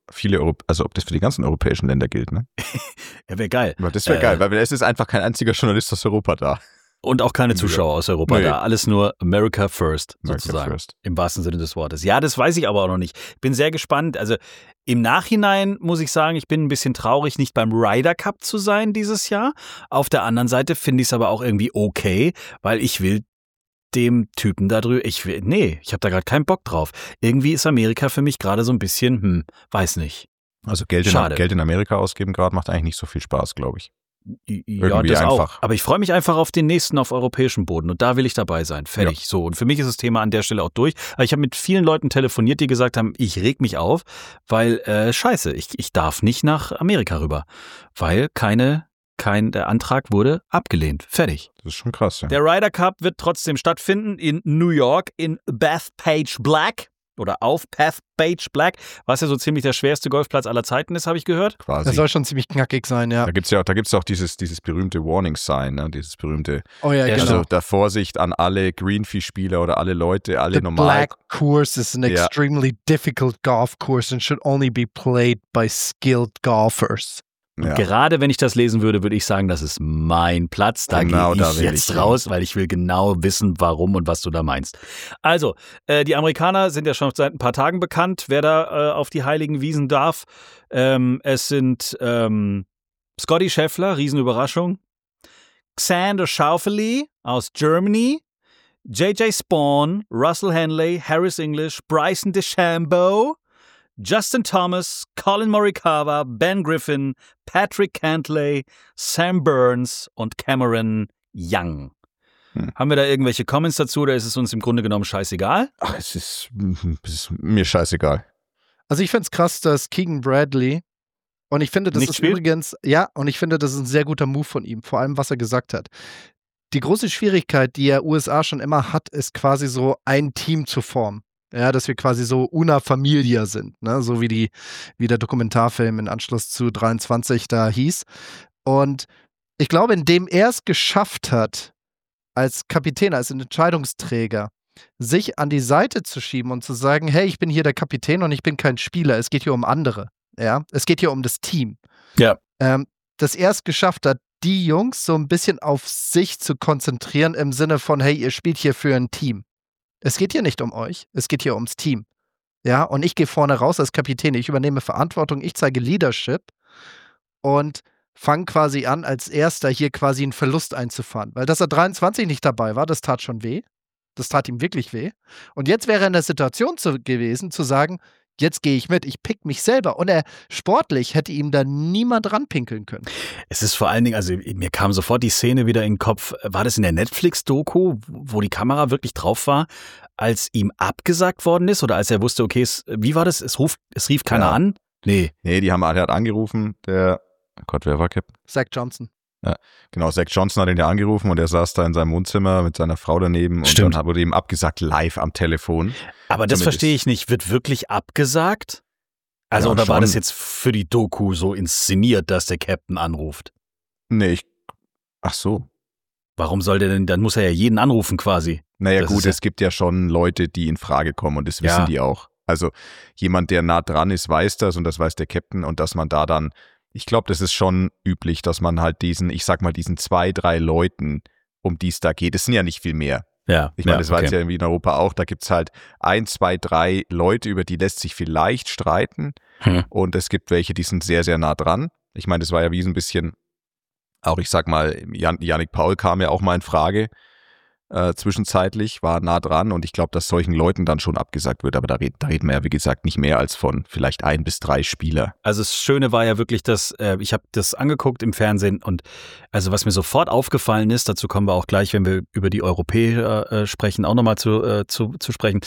ob das für die ganzen europäischen Länder gilt, ne? Ja, wäre geil. Aber das wäre geil, weil es ist einfach kein einziger Journalist aus Europa da. Und auch keine Zuschauer aus Europa Nee. da. Alles nur America First, America sozusagen. first. Im wahrsten Sinne des Wortes. Ja, das weiß ich aber auch noch nicht. Bin sehr gespannt. Also im Nachhinein muss ich sagen, ich bin ein bisschen traurig, nicht beim Ryder Cup zu sein dieses Jahr. Auf der anderen Seite finde ich es aber auch irgendwie okay, weil ich will dem Typen da drüben, ich habe da gerade keinen Bock drauf. Irgendwie ist Amerika für mich gerade so ein bisschen, weiß nicht. Also Geld Schade. in Amerika ausgeben gerade macht eigentlich nicht so viel Spaß, glaube ich. Ja, Irgendwie das auch. einfach. Aber ich freue mich einfach auf den nächsten auf europäischem Boden und da will ich dabei sein. Fertig. So. Und für mich ist das Thema an der Stelle auch durch. Aber ich habe mit vielen Leuten telefoniert, die gesagt haben, ich reg mich auf, weil scheiße, ich darf nicht nach Amerika rüber, weil keine der Antrag wurde abgelehnt. Fertig. Das ist schon krass, ja. Der Ryder Cup wird trotzdem stattfinden in New York in Bethpage Black oder auf Bethpage Black, was ja so ziemlich der schwerste Golfplatz aller Zeiten ist, habe ich gehört. Quasi. Das soll schon ziemlich knackig sein, ja. Da gibt's auch dieses berühmte Warning Sign, ne? Dieses berühmte, Oh ja, Ja, genau. also da Vorsicht an alle Greenfee-Spieler oder alle Leute, alle The normal. Black course is an Ja. extremely difficult golf course and should only be played by skilled golfers. Und Ja. gerade wenn ich das lesen würde, würde ich sagen, das ist mein Platz. Da Genau, gehe da ich will jetzt ich raus, weil ich will genau wissen, warum und was du da meinst. Also, die Amerikaner sind ja schon seit ein paar Tagen bekannt, wer da auf die heiligen Wiesen darf. Es sind Scotty Scheffler, Riesenüberraschung. Xander Schauffele aus Germany. JJ Spawn, Russell Henley, Harris English, Bryson DeChambeau, Justin Thomas, Colin Morikawa, Ben Griffin, Patrick Cantlay, Sam Burns und Cameron Young. Haben wir da irgendwelche Comments dazu oder ist es uns im Grunde genommen scheißegal? Ach, es ist mir scheißegal. Also ich finde es krass, dass Keegan Bradley, und ich finde, das Nicht ist spielt? übrigens, ja, und ich finde, das ist ein sehr guter Move von ihm, vor allem, was er gesagt hat. Die große Schwierigkeit, die ja USA schon immer hat, ist quasi so ein Team zu formen. Ja, dass wir quasi so una familia sind, ne? So wie der Dokumentarfilm in Anschluss zu 23 da hieß. Und ich glaube, indem er es geschafft hat, als Kapitän, als Entscheidungsträger, sich an die Seite zu schieben und zu sagen, hey, ich bin hier der Kapitän und ich bin kein Spieler, es geht hier um andere. Ja, es geht hier um das Team. Ja. Dass er es geschafft hat, die Jungs so ein bisschen auf sich zu konzentrieren im Sinne von, hey, ihr spielt hier für ein Team. Es geht hier nicht um euch, es geht hier ums Team. Ja, und ich gehe vorne raus als Kapitän, ich übernehme Verantwortung, ich zeige Leadership und fange quasi an, als Erster hier quasi einen Verlust einzufahren. Weil dass er 23 nicht dabei war, das tat schon weh. Das tat ihm wirklich weh. Und jetzt wäre er in der Situation gewesen, zu sagen, jetzt gehe ich mit, ich pick mich selber. Und sportlich hätte ihm da niemand ranpinkeln können. Es ist vor allen Dingen, also mir kam sofort die Szene wieder in den Kopf, war das in der Netflix-Doku, wo die Kamera wirklich drauf war, als ihm abgesagt worden ist oder als er wusste, okay, wie war das? Es rief keiner an? Nee. Nee, der hat angerufen, wer war Captain? Zach Johnson. Ja, genau, Zach Johnson hat ihn ja angerufen und er saß da in seinem Wohnzimmer mit seiner Frau daneben und Stimmt. dann wurde ihm abgesagt live am Telefon. Aber das Zumindest. verstehe ich nicht. Wird wirklich abgesagt? Also, Ja, oder war schon. das jetzt für die Doku so inszeniert, dass der Captain anruft? Nee, ach so. Warum soll der denn, dann muss er ja jeden anrufen quasi. Naja Das gut, ist ja- es gibt ja schon Leute, die in Frage kommen und das wissen Ja. die auch. Also jemand, der nah dran ist, weiß das und das weiß der Captain und dass man da dann, ich glaube, das ist schon üblich, dass man halt diesen 2, 3 Leuten, um die es da geht, es sind ja nicht viel mehr. Ja. Ich meine, das war okay. jetzt ja irgendwie in Europa auch, da gibt es halt 1, 2, 3 Leute, über die lässt sich vielleicht streiten und es gibt welche, die sind sehr, sehr nah dran. Ich meine, das war ja wie so ein bisschen, auch ich sag mal, Yannick Paul kam ja auch mal in Frage, zwischenzeitlich, war nah dran und ich glaube, dass solchen Leuten dann schon abgesagt wird, aber da reden wir ja, wie gesagt, nicht mehr als von vielleicht 1 bis 3 Spieler. Also das Schöne war ja wirklich, dass ich habe das angeguckt im Fernsehen und also was mir sofort aufgefallen ist, dazu kommen wir auch gleich, wenn wir über die Europäer sprechen, auch nochmal zu sprechen,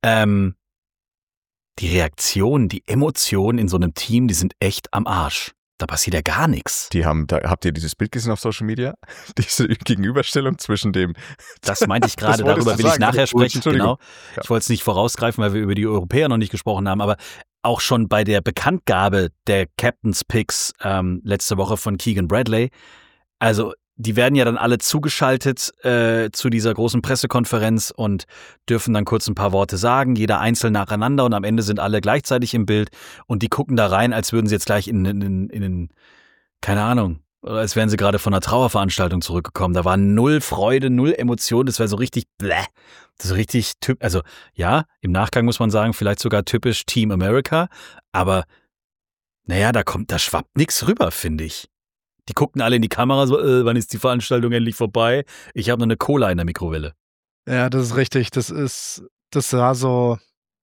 die Reaktionen, die Emotionen in so einem Team, die sind echt am Arsch. Da passiert ja gar nichts. Habt ihr dieses Bild gesehen auf Social Media? Diese Gegenüberstellung zwischen dem. Das meinte ich gerade, Das wolltest darüber du will ich sagen. nachher sprechen, Entschuldigung. genau. Ja. Ich wollte es nicht vorausgreifen, weil wir über die Europäer noch nicht gesprochen haben, aber auch schon bei der Bekanntgabe der Captain's Picks letzte Woche von Keegan Bradley, also die werden ja dann alle zugeschaltet zu dieser großen Pressekonferenz und dürfen dann kurz ein paar Worte sagen, jeder einzeln nacheinander und am Ende sind alle gleichzeitig im Bild und die gucken da rein, als würden sie jetzt gleich in keine Ahnung, oder als wären sie gerade von einer Trauerveranstaltung zurückgekommen. Da war null Freude, null Emotion, das war so richtig bläh. Das ist richtig also ja, im Nachgang muss man sagen, vielleicht sogar typisch Team America, aber naja, da schwappt nichts rüber, finde ich. Die guckten alle in die Kamera so, wann ist die Veranstaltung endlich vorbei? Ich habe noch eine Cola in der Mikrowelle. Ja, das ist richtig. Das sah so,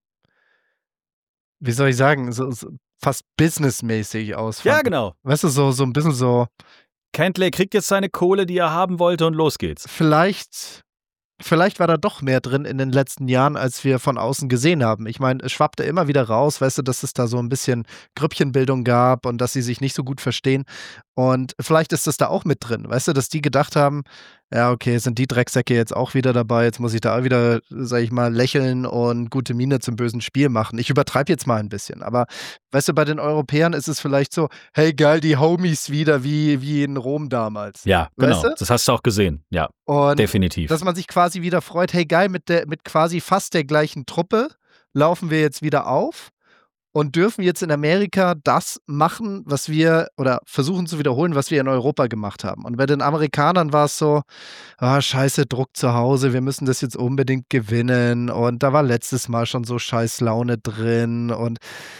wie soll ich sagen, so fast businessmäßig aus. Ja, genau. Weißt du, so ein bisschen so, Cantlay kriegt jetzt seine Kohle, die er haben wollte und los geht's. vielleicht vielleicht war da doch mehr drin in den letzten Jahren, als wir von außen gesehen haben. Ich meine, es schwappte immer wieder raus, weißt du, dass es da so ein bisschen Grüppchenbildung gab und dass sie sich nicht so gut verstehen. Und vielleicht ist das da auch mit drin, weißt du, dass die gedacht haben, ja, okay, sind die Drecksäcke jetzt auch wieder dabei, jetzt muss ich da wieder, sag ich mal, lächeln und gute Miene zum bösen Spiel machen. Ich übertreibe jetzt mal ein bisschen, aber weißt du, bei den Europäern ist es vielleicht so, hey geil, die Homies wieder, wie in Rom damals. Ja, genau, weißt du? das hast du auch gesehen, ja, Und definitiv. dass man sich quasi wieder freut, hey geil, mit quasi fast der gleichen Truppe laufen wir jetzt wieder auf und dürfen jetzt in Amerika das machen, was wir, oder versuchen zu wiederholen, was wir in Europa gemacht haben. Und bei den Amerikanern war es so, scheiße, Druck zu Hause, wir müssen das jetzt unbedingt gewinnen und da war letztes Mal schon so scheiß Laune drin und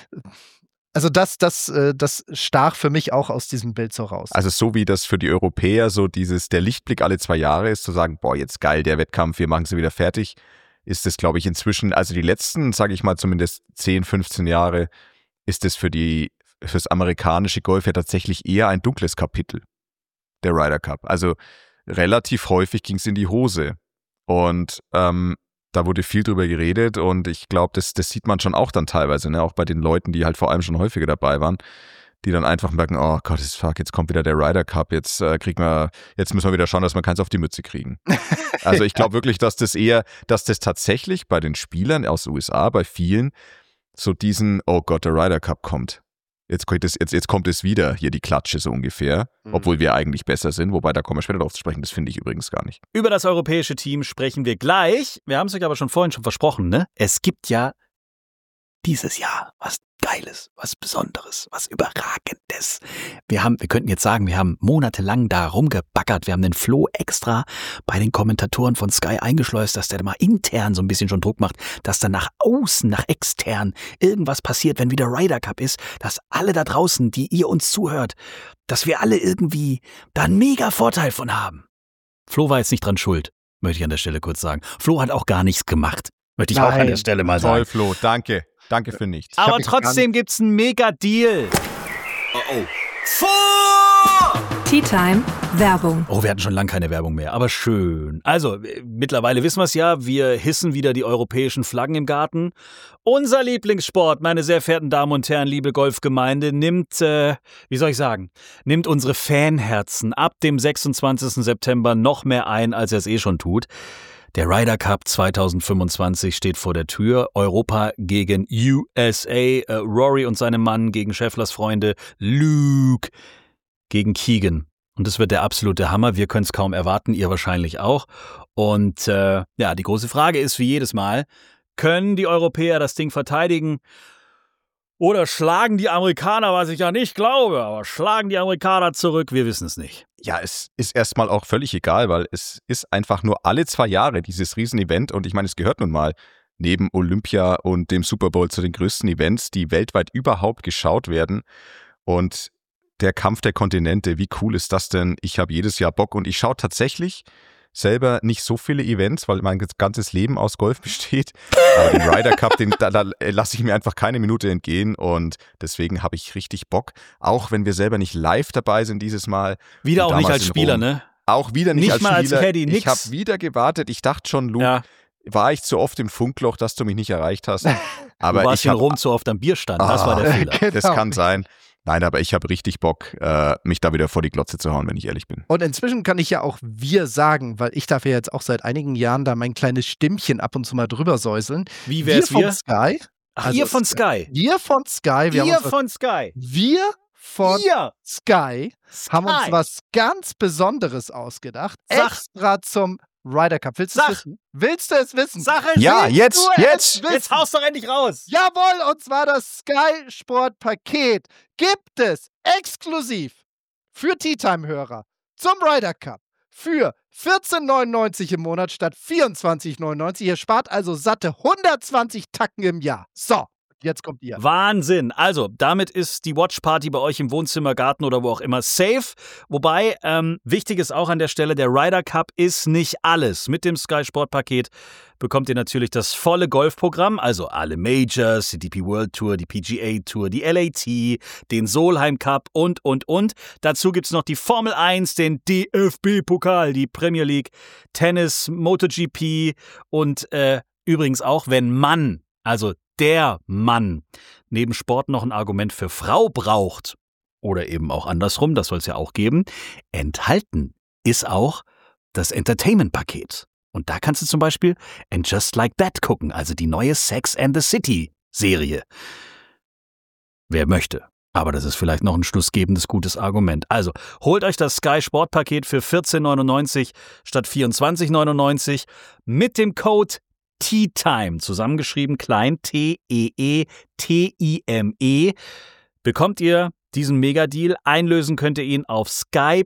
also das stach für mich auch aus diesem Bild so raus. Also so wie das für die Europäer so der Lichtblick alle 2 Jahre ist, zu sagen, boah, jetzt geil, der Wettkampf, wir machen sie wieder fertig, ist das, glaube ich, inzwischen, also die letzten, sage ich mal, zumindest 10, 15 Jahre, ist das fürs amerikanische Golf ja tatsächlich eher ein dunkles Kapitel, der Ryder Cup. Also relativ häufig ging es in die Hose und da wurde viel drüber geredet und ich glaube, das sieht man schon auch dann teilweise, ne? Auch bei den Leuten, die halt vor allem schon häufiger dabei waren, die dann einfach merken, oh Gott, fuck, jetzt kommt wieder der Ryder Cup, jetzt müssen wir wieder schauen, dass wir keins auf die Mütze kriegen. Also ich glaube wirklich, dass das tatsächlich bei den Spielern aus den USA, bei vielen, so diesen, oh Gott, der Ryder Cup kommt. Jetzt kommt es wieder, hier die Klatsche so ungefähr, obwohl wir eigentlich besser sind, wobei da kommen wir später drauf zu sprechen, das finde ich übrigens gar nicht. Über das europäische Team sprechen wir gleich. Wir haben es euch aber vorhin schon versprochen, ne? Es gibt ja dieses Jahr was Geiles, was Besonderes, was Überragendes. Wir könnten jetzt sagen, wir haben monatelang da rumgebaggert. Wir haben den Flo extra bei den Kommentatoren von Sky eingeschleust, dass der mal intern so ein bisschen schon Druck macht, dass dann nach außen, nach extern irgendwas passiert, wenn wieder Ryder Cup ist, dass alle da draußen, die ihr uns zuhört, dass wir alle irgendwie da einen mega Vorteil von haben. Flo war jetzt nicht dran schuld, möchte ich an der Stelle kurz sagen. Flo hat auch gar nichts gemacht, möchte ich auch an der Stelle mal sagen. Toll, Flo, danke. Danke für nichts. Aber trotzdem gibt's einen Mega-Deal. Tea Time Werbung. Oh, wir hatten schon lange keine Werbung mehr, aber schön. Also, mittlerweile wissen wir es ja, wir hissen wieder die europäischen Flaggen im Garten. Unser Lieblingssport, meine sehr verehrten Damen und Herren, liebe Golfgemeinde, nimmt unsere Fanherzen ab dem 26. September noch mehr ein, als er es eh schon tut. Der Ryder Cup 2025 steht vor der Tür. Europa gegen USA. Rory und seine Mann gegen Schefflers Freunde. Luke gegen Keegan. Und das wird der absolute Hammer. Wir können es kaum erwarten, ihr wahrscheinlich auch. Und die große Frage ist wie jedes Mal, können die Europäer das Ding verteidigen? Oder schlagen die Amerikaner, was ich ja nicht glaube, aber schlagen die Amerikaner zurück? Wir wissen es nicht. Ja, es ist erstmal auch völlig egal, weil es ist einfach nur alle 2 Jahre dieses Riesenevent und ich meine, es gehört nun mal neben Olympia und dem Super Bowl zu den größten Events, die weltweit überhaupt geschaut werden und der Kampf der Kontinente, wie cool ist das denn? Ich habe jedes Jahr Bock und ich schaue tatsächlich selber nicht so viele Events, weil mein ganzes Leben aus Golf besteht. Aber den Ryder Cup, da lasse ich mir einfach keine Minute entgehen und deswegen habe ich richtig Bock. Auch wenn wir selber nicht live dabei sind dieses Mal. Wieder auch nicht als Spieler, ne? Auch wieder nicht als Spieler. Nicht mal als Caddy, nix. Ich habe wieder gewartet. Ich dachte schon, Luke, war ich zu oft im Funkloch, dass du mich nicht erreicht hast. Aber du warst in Rom zu oft am Bierstand, das war der Fehler. Genau. Das kann sein. Nein, aber ich habe richtig Bock, mich da wieder vor die Glotze zu hauen, wenn ich ehrlich bin. Und inzwischen kann ich ja auch wir sagen, weil ich darf ja jetzt auch seit einigen Jahren da mein kleines Stimmchen ab und zu mal drüber säuseln. Wie wär's wir? Von Sky. Ach, ihr von Sky. Wir von Sky. Wir von Sky haben uns was ganz Besonderes ausgedacht. Extra zum Ryder Cup. Willst du es wissen? Willst du es wissen? Ja, jetzt! Jetzt haust doch endlich raus! Jawohl, und zwar das Sky Sport Paket gibt es exklusiv für Tea Time Hörer zum Ryder Cup für 14,99 im Monat statt 24,99. Ihr spart also satte 120 Tacken im Jahr. So. Jetzt kommt ihr. Wahnsinn. Also, damit ist die Watchparty bei euch im Wohnzimmer, Garten oder wo auch immer safe. Wobei, wichtig ist auch an der Stelle, der Ryder Cup ist nicht alles. Mit dem Sky Sport Paket bekommt ihr natürlich das volle Golfprogramm, also alle Majors, die DP World Tour, die PGA Tour, die LAT, den Solheim Cup und. Dazu gibt's noch die Formel 1, den DFB-Pokal, die Premier League, Tennis, MotoGP und übrigens auch, wenn Mann, also der Mann, neben Sport noch ein Argument für Frau braucht, oder eben auch andersrum, das soll es ja auch geben, enthalten ist auch das Entertainment-Paket. Und da kannst du zum Beispiel And Just Like That gucken, also die neue Sex and the City-Serie. Wer möchte. Aber das ist vielleicht noch ein schlussgebendes gutes Argument. Also, holt euch das Sky Sport Paket für 14,99 statt 24,99 mit dem Code TEATIME, zusammengeschrieben klein T-E-E-T-I-M-E, bekommt ihr diesen Megadeal. Einlösen könnt ihr ihn auf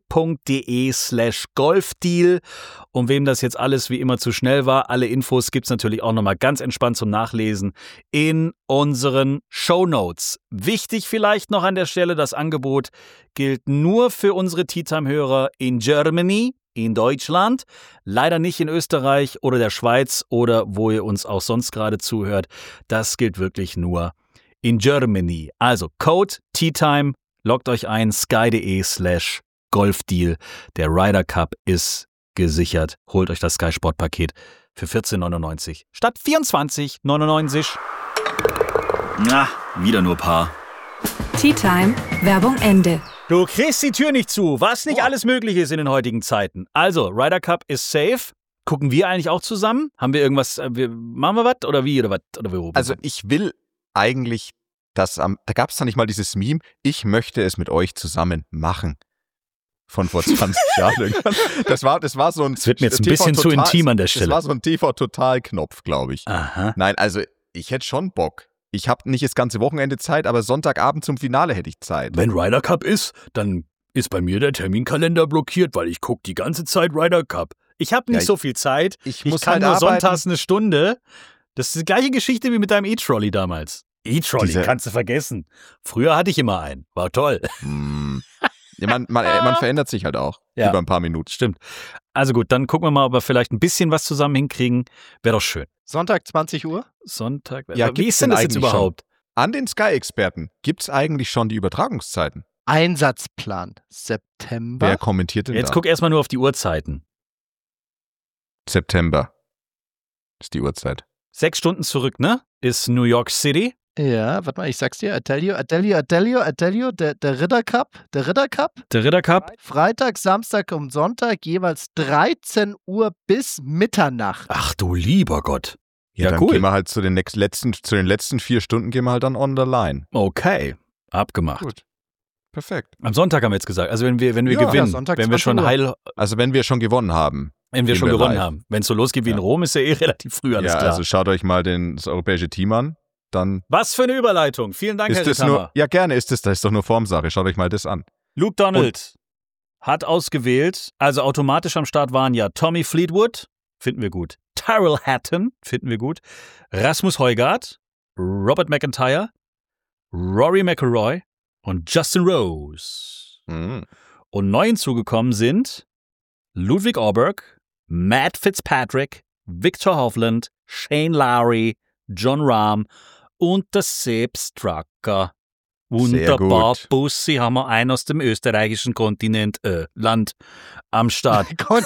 sky.de/golfdeal. Und wem das jetzt alles wie immer zu schnell war, alle Infos gibt's natürlich auch nochmal ganz entspannt zum Nachlesen in unseren Shownotes. Wichtig vielleicht noch an der Stelle, das Angebot gilt nur für unsere Tea-Time-Hörer in Germany, in Deutschland, leider nicht in Österreich oder der Schweiz oder wo ihr uns auch sonst gerade zuhört. Das gilt wirklich nur in Germany. Also Code TEATIME, loggt euch ein, sky.de/golfdeal. Der Ryder Cup ist gesichert. Holt euch das Sky Sport Paket für 14,99 statt 24,99. Na, wieder nur Paar. Teatime, Werbung Ende. Du kriegst die Tür nicht zu, was nicht alles möglich ist in den heutigen Zeiten. Also, Ryder Cup ist safe. Gucken wir eigentlich auch zusammen? Haben wir irgendwas, machen wir was oder wie oder was? Also ich will eigentlich, da gab es da nicht mal dieses Meme, ich möchte es mit euch zusammen machen. Von vor 20 Jahren irgendwann. Das war so ein... Das wird mir jetzt ein bisschen zu intim an der Stelle. Das war so ein TV-Total-Knopf, glaube ich. Aha. Nein, also ich hätte schon Bock. Ich habe nicht das ganze Wochenende Zeit, aber Sonntagabend zum Finale hätte ich Zeit. Wenn Ryder Cup ist, dann ist bei mir der Terminkalender blockiert, weil ich gucke die ganze Zeit Ryder Cup. Ich habe nicht so viel Zeit. Ich muss kann halt nur arbeiten. Sonntags eine Stunde. Das ist die gleiche Geschichte wie mit deinem E-Trolley damals. E-Trolley, kannst du vergessen. Früher hatte ich immer einen. War toll. Ja, man verändert sich halt auch. Ja. Über ein paar Minuten. Stimmt. Also gut, dann gucken wir mal, ob wir vielleicht ein bisschen was zusammen hinkriegen. Wäre doch schön. Sonntag 20 Uhr? Sonntag. Ja, wie ist denn das jetzt überhaupt? Schon? An den Sky-Experten gibt es eigentlich schon die Übertragungszeiten. Einsatzplan. September. Wer kommentiert denn Jetzt da? guck erstmal nur auf die Uhrzeiten. September ist die Uhrzeit. 6 Stunden zurück, ne? Ist New York City. Ja, warte mal, ich sag's dir. I tell you, der Ryder Cup. Der Ryder Cup. Freitag, Samstag und Sonntag jeweils 13 Uhr bis Mitternacht. Ach du lieber Gott. Ja, dann cool. Gehen wir halt zu den letzten 4 Stunden gehen wir halt dann on the line. Okay, abgemacht. Gut. Perfekt. Am Sonntag haben wir jetzt gesagt. Also wenn wir gewinnen, Sonntag, wenn wir schon also wenn wir schon gewonnen haben. Wenn wir schon gewonnen haben. Wenn es so losgeht wie in Rom, ist ja relativ früh alles klar. Also schaut euch mal das europäische Team an. Dann was für eine Überleitung. Vielen Dank, Herr Ritthammer. Ja, gerne das ist doch nur Formsache. Schaut euch mal das an. Luke Donald hat ausgewählt, also automatisch am Start waren ja Tommy Fleetwood, finden wir gut. Tyrrell Hatton, finden wir gut. Rasmus Højgaard, Robert McIntyre, Rory McIlroy und Justin Rose. Und neu hinzugekommen sind Ludwig Åberg, Matt Fitzpatrick, Victor Hovland, Shane Lowry, John Rahm und der Sepp Straka. Wunderbar, Bussi, haben wir einen aus dem österreichischen Land am Start.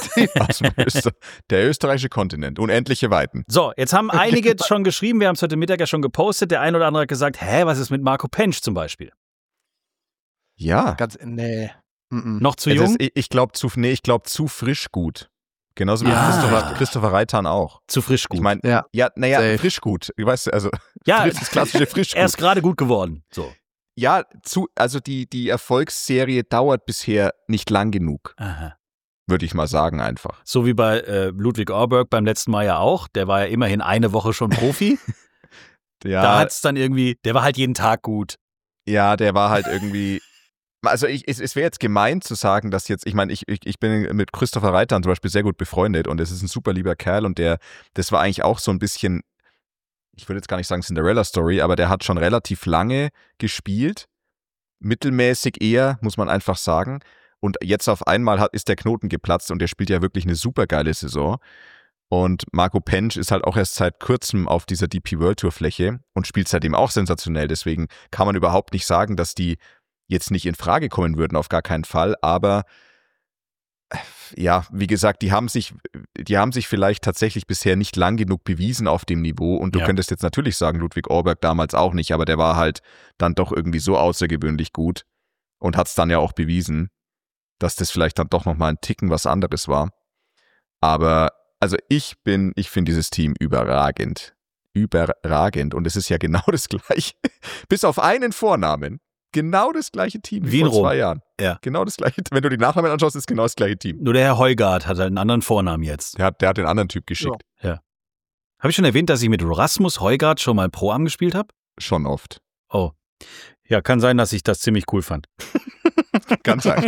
Der österreichische Kontinent, unendliche Weiten. So, jetzt haben einige schon geschrieben, wir haben es heute Mittag ja schon gepostet, der ein oder andere hat gesagt, was ist mit Marco Pensch zum Beispiel? Ja. Noch zu jung? Ich glaube zu frisch gut. Genauso wie Christopher Reitan auch. Zu frisch gut. Ich meine, frisch gut. Weißt du, also das klassische frisch gut. Er ist gerade gut geworden. So. Ja, also die Erfolgsserie dauert bisher nicht lang genug. Aha. Würde ich mal sagen einfach. So wie bei Ludwig Åberg beim letzten Mal ja auch. Der war ja immerhin eine Woche schon Profi. Da hat es dann irgendwie, der war halt jeden Tag gut. Ja, der war halt irgendwie... Also es wäre jetzt gemein zu sagen, dass jetzt, ich meine, ich bin mit Christopher Reitan zum Beispiel sehr gut befreundet und es ist ein super lieber Kerl und das war eigentlich auch so ein bisschen ich würde jetzt gar nicht sagen Cinderella-Story, aber der hat schon relativ lange gespielt. Mittelmäßig eher, muss man einfach sagen. Und jetzt auf einmal ist der Knoten geplatzt und der spielt ja wirklich eine super geile Saison. Und Marco Pensch ist halt auch erst seit kurzem auf dieser DP World Tour Fläche und spielt seitdem auch sensationell. Deswegen kann man überhaupt nicht sagen, dass die jetzt nicht in Frage kommen würden, auf gar keinen Fall. Aber ja, wie gesagt, die haben sich vielleicht tatsächlich bisher nicht lang genug bewiesen auf dem Niveau. Und du könntest jetzt natürlich sagen, Ludwig Åberg damals auch nicht, aber der war halt dann doch irgendwie so außergewöhnlich gut und hat es dann ja auch bewiesen, dass das vielleicht dann doch nochmal ein Ticken was anderes war. Aber also ich finde dieses Team überragend. Überragend. Und es ist ja genau das gleiche. Bis auf einen Vornamen. Genau das gleiche Team wie vor 2 Jahren. Ja. Genau das gleiche. Wenn du die Nachnamen anschaust, ist genau das gleiche Team. Nur der Herr Heugart hat halt einen anderen Vornamen jetzt. Der hat den anderen Typ geschickt. Ja. Habe ich schon erwähnt, dass ich mit Rasmus Heugart schon mal Pro-Am gespielt habe? Schon oft. Oh. Ja, kann sein, dass ich das ziemlich cool fand. Kann sein.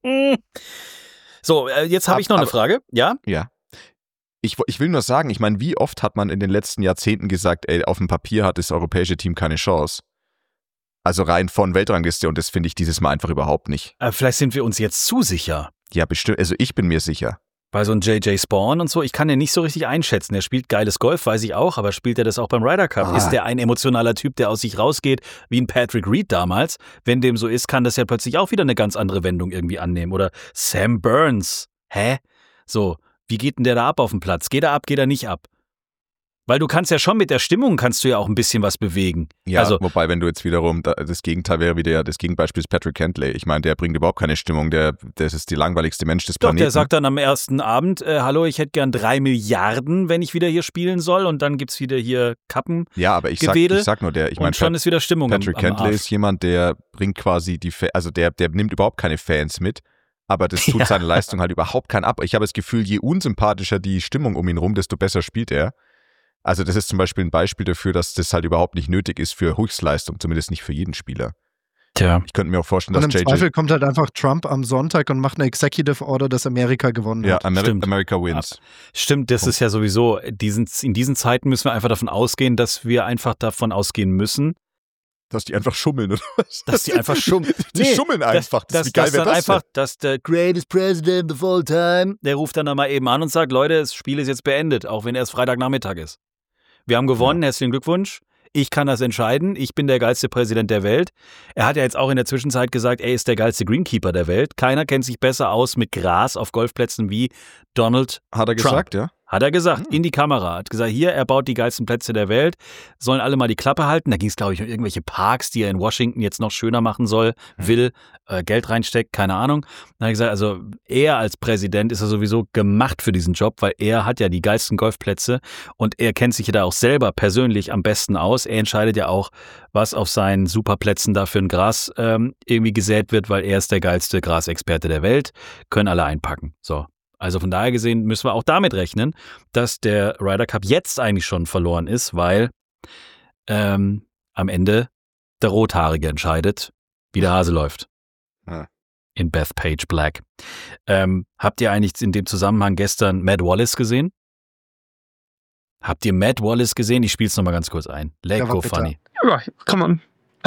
So, jetzt habe ich noch eine Frage. Ja? Ja. Ich will nur sagen, ich meine, wie oft hat man in den letzten Jahrzehnten gesagt, ey, auf dem Papier hat das europäische Team keine Chance. Also rein von Weltrangliste und das finde ich dieses Mal einfach überhaupt nicht. Vielleicht sind wir uns jetzt zu sicher. Ja, bestimmt. Also ich bin mir sicher. Bei so einem JJ Spawn und so, ich kann den nicht so richtig einschätzen. Er spielt geiles Golf, weiß ich auch, aber spielt er das auch beim Ryder Cup? Ist der ein emotionaler Typ, der aus sich rausgeht, wie ein Patrick Reed damals? Wenn dem so ist, kann das ja plötzlich auch wieder eine ganz andere Wendung irgendwie annehmen. Oder Sam Burns. Hä? So, wie geht denn der da ab auf dem Platz? Geht er ab, geht er nicht ab? Weil du kannst ja schon mit der Stimmung kannst du ja auch ein bisschen was bewegen. Ja, also, wobei, wenn du jetzt wiederum, das Gegenteil wäre wieder, das Gegenbeispiel ist Patrick Cantlay. Ich meine, der bringt überhaupt keine Stimmung, das ist die langweiligste Mensch des Planeten. Doch, der sagt dann am ersten Abend, hallo, ich hätte gern 3 Milliarden, wenn ich wieder hier spielen soll und dann gibt's wieder hier Kappen. Ja, aber ich sag nur, ich meine, schon ist wieder Stimmung Patrick am Cantlay Arsch. ist jemand, der bringt quasi der nimmt überhaupt keine Fans mit. Aber das tut seine Leistung halt überhaupt keinen ab. Ich habe das Gefühl, je unsympathischer die Stimmung um ihn rum, desto besser spielt er. Also das ist zum Beispiel ein Beispiel dafür, dass das halt überhaupt nicht nötig ist für Höchstleistung, zumindest nicht für jeden Spieler. Tja. Ich könnte mir auch vorstellen, Und dass im JJ... Zweifel kommt halt einfach Trump am Sonntag und macht eine Executive Order, dass Amerika gewonnen hat. Ja, America wins. Stimmt, das ist ja sowieso, in diesen Zeiten müssen wir einfach davon ausgehen, dass wir einfach davon ausgehen müssen, dass die einfach schummeln, oder was? dass die einfach schummeln. Die schummeln einfach. Wie geil wäre das einfach, dass der greatest president of all time, der ruft dann mal eben an und sagt, Leute, das Spiel ist jetzt beendet, auch wenn erst Freitagnachmittag ist. Wir haben gewonnen, herzlichen Glückwunsch. Ich kann das entscheiden. Ich bin der geilste Präsident der Welt. Er hat ja jetzt auch in der Zwischenzeit gesagt, er ist der geilste Greenkeeper der Welt. Keiner kennt sich besser aus mit Gras auf Golfplätzen wie Donald Trump. Hat er gesagt, ja? Hat er gesagt, in die Kamera. Hat gesagt, hier, er baut die geilsten Plätze der Welt. Sollen alle mal die Klappe halten. Da ging es, glaube ich, um irgendwelche Parks, die er in Washington jetzt noch schöner machen will, Geld reinsteckt, keine Ahnung. Dann hat er gesagt, also er als Präsident ist er sowieso gemacht für diesen Job, weil er hat ja die geilsten Golfplätze und er kennt sich ja da auch selber persönlich am besten aus. Er entscheidet ja auch, was auf seinen Superplätzen da für ein Gras irgendwie gesät wird, weil er ist der geilste Grasexperte der Welt. Können alle einpacken. So. Also von daher gesehen müssen wir auch damit rechnen, dass der Ryder Cup jetzt eigentlich schon verloren ist, weil am Ende der Rothaarige entscheidet, wie der Hase läuft. Ja. In Bethpage Black. Habt ihr eigentlich in dem Zusammenhang gestern Matt Wallace gesehen? Habt ihr Matt Wallace gesehen? Ich spiel's nochmal ganz kurz ein. Lecko funny. Right, come on.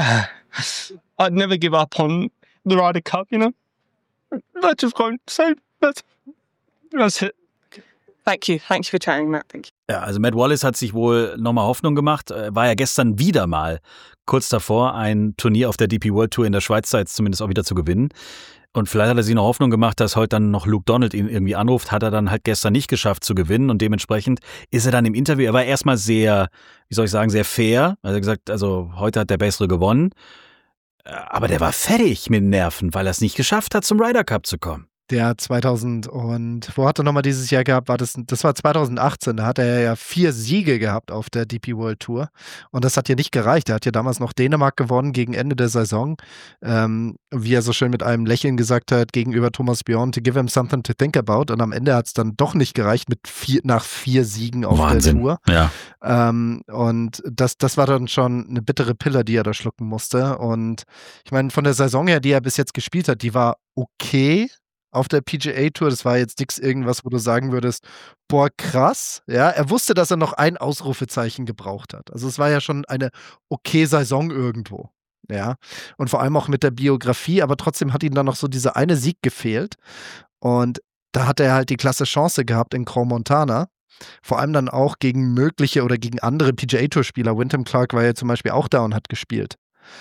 I'd never give up on the Ryder Cup, you know? I just can't say that. That's it. Thank you for chatting, Matt. Thank you. Ja, also Matt Wallace hat sich wohl nochmal Hoffnung gemacht. War ja gestern wieder mal kurz davor, ein Turnier auf der DP World Tour in der Schweiz da jetzt zumindest auch wieder zu gewinnen. Und vielleicht hat er sich noch Hoffnung gemacht, dass heute dann noch Luke Donald ihn irgendwie anruft. Hat er dann halt gestern nicht geschafft zu gewinnen. Und dementsprechend ist er dann im Interview, er war erstmal sehr, wie soll ich sagen, sehr fair. Also er hat gesagt, also heute hat der Bessere gewonnen. Aber der war fertig mit den Nerven, weil er es nicht geschafft hat, zum Ryder Cup zu kommen. Der 2000 und wo hat er nochmal dieses Jahr gehabt? Das war 2018, da hat er ja 4 Siege gehabt auf der DP World Tour und das hat ja nicht gereicht. Er hat ja damals noch Dänemark gewonnen gegen Ende der Saison, wie er so schön mit einem Lächeln gesagt hat gegenüber Thomas Bjorn, to give him something to think about, und am Ende hat es dann doch nicht gereicht nach 4 Siegen auf Wahnsinn. der Tour. Ja. Und das war dann schon eine bittere Pille, die er da schlucken musste, und ich meine, von der Saison her, die er bis jetzt gespielt hat, die war okay. auf der PGA-Tour. Das war jetzt nichts irgendwas, wo du sagen würdest, boah, krass. Ja, er wusste, dass er noch ein Ausrufezeichen gebraucht hat. Also es war ja schon eine okay Saison irgendwo. Ja, und vor allem auch mit der Biografie, aber trotzdem hat ihm dann noch so dieser eine Sieg gefehlt. Und da hat er halt die klasse Chance gehabt in Crans-Montana. Vor allem dann auch gegen mögliche oder gegen andere PGA-Tour-Spieler. Wyndham Clark war ja zum Beispiel auch da und hat gespielt.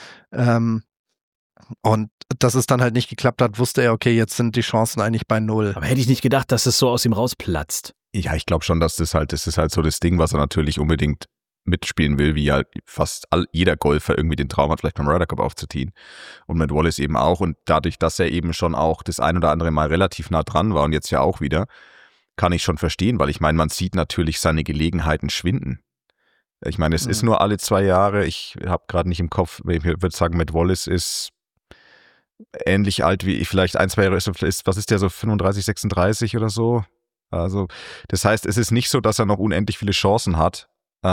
Und dass es dann halt nicht geklappt hat, wusste er, okay, jetzt sind die Chancen eigentlich bei 0. Aber hätte ich nicht gedacht, dass es so aus ihm rausplatzt. Ja, ich glaube schon, dass das ist halt so das Ding, was er natürlich unbedingt mitspielen will, wie halt fast jeder Golfer irgendwie den Traum hat, vielleicht beim Ryder Cup aufzuziehen. Und Matt Wallace eben auch. Und dadurch, dass er eben schon auch das ein oder andere Mal relativ nah dran war und jetzt ja auch wieder, kann ich schon verstehen, weil ich meine, man sieht natürlich seine Gelegenheiten schwinden. Ich meine, es ist nur alle 2 Jahre. Ich habe gerade nicht im Kopf, ich würde sagen, Matt Wallace ist ähnlich alt wie ich, vielleicht 1, 2 Jahre ist, was ist der, so 35, 36 oder so? Also, das heißt, es ist nicht so, dass er noch unendlich viele Chancen hat.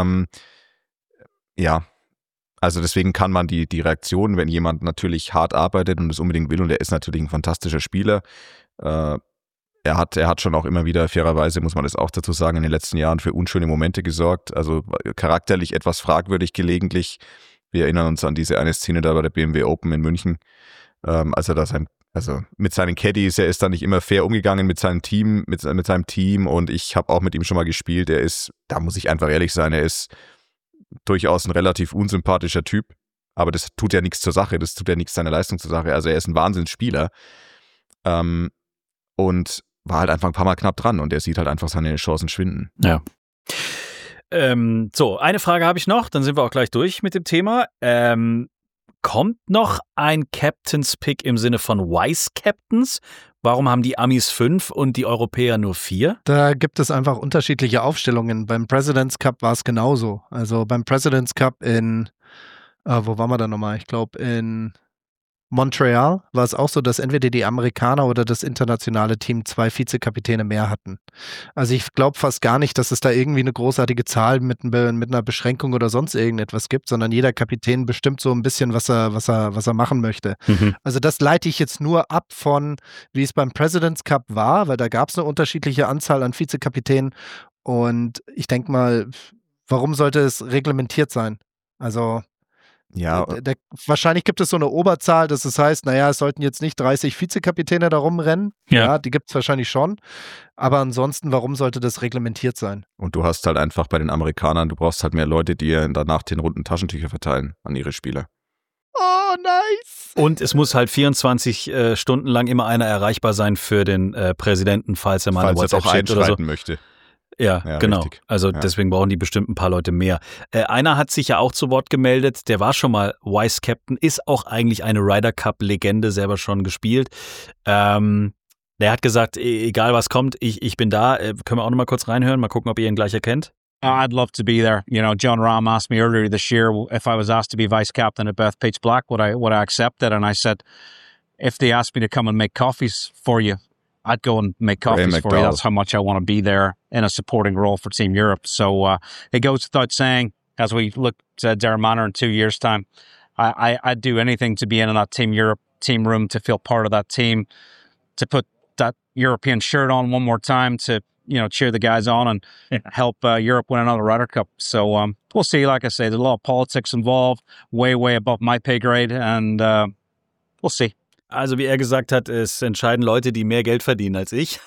Ja, also deswegen kann man die Reaktion, wenn jemand natürlich hart arbeitet und es unbedingt will, und er ist natürlich ein fantastischer Spieler, er hat schon auch immer wieder, fairerweise muss man das auch dazu sagen, in den letzten Jahren für unschöne Momente gesorgt, also charakterlich etwas fragwürdig gelegentlich. Wir erinnern uns an diese eine Szene da bei der BMW Open in München, als er da mit seinen Caddies, er ist da nicht immer fair umgegangen mit seinem Team, mit seinem Team, und ich habe auch mit ihm schon mal gespielt. Da muss ich einfach ehrlich sein, er ist durchaus ein relativ unsympathischer Typ, aber das tut ja nichts zur Sache, das tut ja nichts seiner Leistung zur Sache. Also er ist ein Wahnsinnsspieler und war halt einfach ein paar Mal knapp dran, und er sieht halt einfach seine Chancen schwinden. Ja. So, eine Frage habe ich noch, dann sind wir auch gleich durch mit dem Thema. Kommt noch ein Captain's Pick im Sinne von Vice Captains? Warum haben die Amis 5 und die Europäer nur 4? Da gibt es einfach unterschiedliche Aufstellungen. Beim President's Cup war es genauso. Also beim President's Cup wo waren wir da nochmal? Ich glaube in Montreal war es auch so, dass entweder die Amerikaner oder das internationale Team 2 Vizekapitäne mehr hatten. Also ich glaube fast gar nicht, dass es da irgendwie eine großartige Zahl mit einer Beschränkung oder sonst irgendetwas gibt, sondern jeder Kapitän bestimmt so ein bisschen, was er machen möchte. Mhm. Also das leite ich jetzt nur ab von, wie es beim President's Cup war, weil da gab es eine unterschiedliche Anzahl an Vizekapitänen, und ich denke mal, warum sollte es reglementiert sein? Also Ja, wahrscheinlich gibt es so eine Oberzahl, dass es heißt, naja, es sollten jetzt nicht 30 Vizekapitäne da rumrennen. Ja, die gibt es wahrscheinlich schon. Aber ansonsten, warum sollte das reglementiert sein? und du hast halt einfach bei den Amerikanern, du brauchst halt mehr Leute, die danach den runden Taschentücher verteilen an ihre Spieler. Oh, nice! Und es muss halt 24 Stunden lang immer einer erreichbar sein für den Präsidenten, falls er mal eine Falls er WhatsApp auch schickt oder so. einschreiten möchte. Ja, genau. Richtig. Also Ja. deswegen brauchen die bestimmt ein paar Leute mehr. Einer hat sich ja auch zu Wort gemeldet, der war schon mal Vice Captain, ist auch eigentlich eine Ryder Cup Legende, selber schon gespielt. Der hat gesagt, egal was kommt, ich bin da. Können wir auch noch mal kurz reinhören, mal gucken, ob ihr ihn gleich erkennt. I'd love to be there. You know, John Rahm asked me earlier this year if I was asked to be vice captain at Bethpage Black, would I accept it? And I said, if they asked me to come and make coffees for you, I'd go and make coffees for you. That's how much I want to be there in a supporting role for Team Europe. So it goes without saying, as we look to Darren Manor in 2 years' time, I'd do anything to be in that Team Europe team room, to feel part of that team, to put that European shirt on one more time, to cheer the guys on and help Europe win another Ryder Cup. So we'll see. Like I say, there's a lot of politics involved, way above my pay grade, and we'll see. Also wie er gesagt hat, es entscheiden Leute, die mehr Geld verdienen als ich.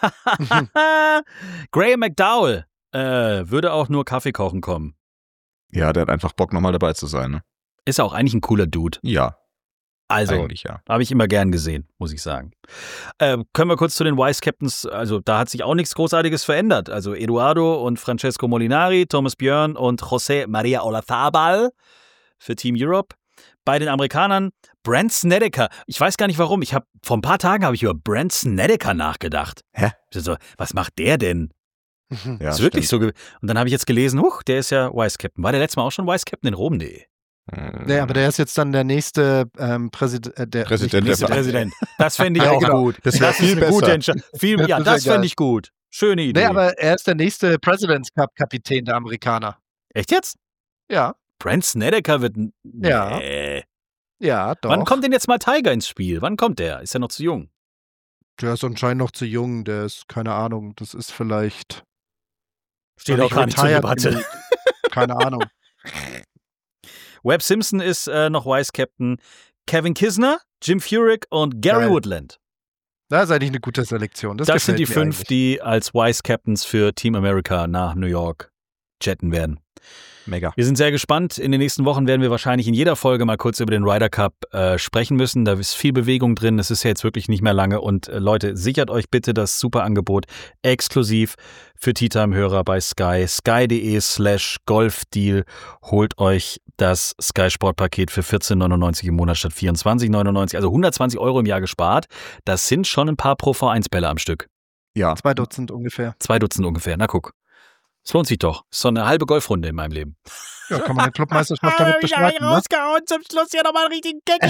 Graham McDowell würde auch nur Kaffee kochen kommen. Ja, der hat einfach Bock, nochmal dabei zu sein. Ne? Ist auch eigentlich ein cooler Dude. Ja, Also, eigentlich ja. habe ich immer gern gesehen, muss ich sagen. Können wir kurz zu den Vice Captains, also da hat sich auch nichts Großartiges verändert. Also Eduardo und Francesco Molinari, Thomas Björn und José María Olazábal für Team Europe. Bei den Amerikanern Brandt Snedeker. Ich weiß gar nicht warum. Vor ein paar Tagen habe ich über Brandt Snedeker nachgedacht. Hä? So, was macht der denn? Ja, Ist wirklich stimmt. so. Und dann habe ich jetzt gelesen, der ist ja Vice Captain. War der letztes Mal auch schon Vice Captain in Rom? Nee. Ja, aber der ist jetzt dann der nächste Präsident Nächste Präsident. Das fände ich auch genau. gut. Das wäre viel ist eine gute besser. Entscheidung. Ja, das fände ich gut. Schöne Idee. Nee, aber er ist der nächste President's Cup Kapitän der Amerikaner. Echt jetzt? Ja. Brandt Snedeker wird. Ja. Ja, doch. Wann kommt denn jetzt mal Tiger ins Spiel? Wann kommt der? Ist er noch zu jung? Der ist anscheinend noch zu jung, der ist, keine Ahnung, das ist vielleicht. Steht auch gar nicht zur Debatte. Keine Ahnung. Webb Simpson ist noch Vice-Captain. Kevin Kisner, Jim Furyk und Gary Woodland. Das ist eigentlich eine gute Selektion. Das sind die 5, die als Vice-Captains für Team America nach New York jetten werden. Mega. Wir sind sehr gespannt. In den nächsten Wochen werden wir wahrscheinlich in jeder Folge mal kurz über den Ryder Cup sprechen müssen. Da ist viel Bewegung drin. Es ist ja jetzt wirklich nicht mehr lange. Und Leute, sichert euch bitte das super Angebot exklusiv für Tea-Time-Hörer bei Sky. Sky.de/Golfdeal. Holt euch das Sky-Sport-Paket für 14,99 im Monat statt 24,99. Also 120 € im Jahr gespart. Das sind schon ein paar Pro V1-Bälle am Stück. Ja. 2 Dutzend ungefähr. 2 Dutzend ungefähr. Na guck. Es lohnt sich doch. Das ist so eine halbe Golfrunde in meinem Leben. Ja, kann man eine Clubmeisterschaft damit bestreiten, ne? Rausgehauen, zum Schluss hier nochmal einen richtigen Gag.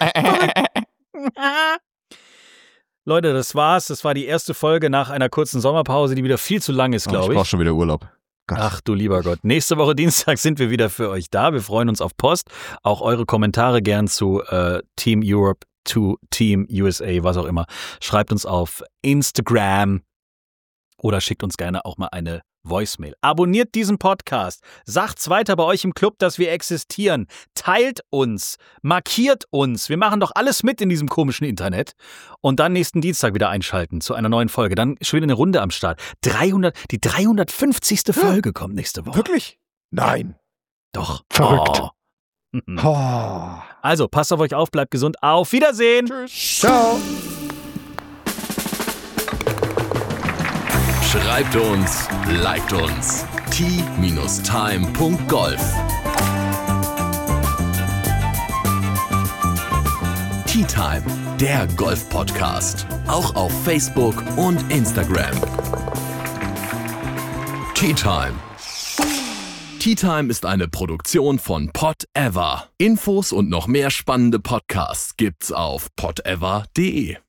Leute, das war's. Das war die erste Folge nach einer kurzen Sommerpause, die wieder viel zu lang ist, glaube ich. Ich brauche schon wieder Urlaub. Gott. Ach du lieber Gott. Nächste Woche Dienstag sind wir wieder für euch da. Wir freuen uns auf Post. Auch eure Kommentare gern zu Team Europe, to Team USA, was auch immer. Schreibt uns auf Instagram oder schickt uns gerne auch mal eine Voicemail. Abonniert diesen Podcast. Sagt's weiter bei euch im Club, dass wir existieren. Teilt uns. Markiert uns. Wir machen doch alles mit in diesem komischen Internet. Und dann nächsten Dienstag wieder einschalten zu einer neuen Folge. Dann schon wieder eine Runde am Start. Die 350. Folge kommt nächste Woche. Wirklich? Nein. Doch. Verrückt. Oh. Also, passt auf euch auf, bleibt gesund. Auf Wiedersehen. Tschüss. Ciao. Schreibt uns, liked uns. t-time.golf. Tea Time, der Golf-Podcast. Auch auf Facebook und Instagram. Tea Time. Tea Time ist eine Produktion von Pod Ever. Infos und noch mehr spannende Podcasts gibt's auf podever.de.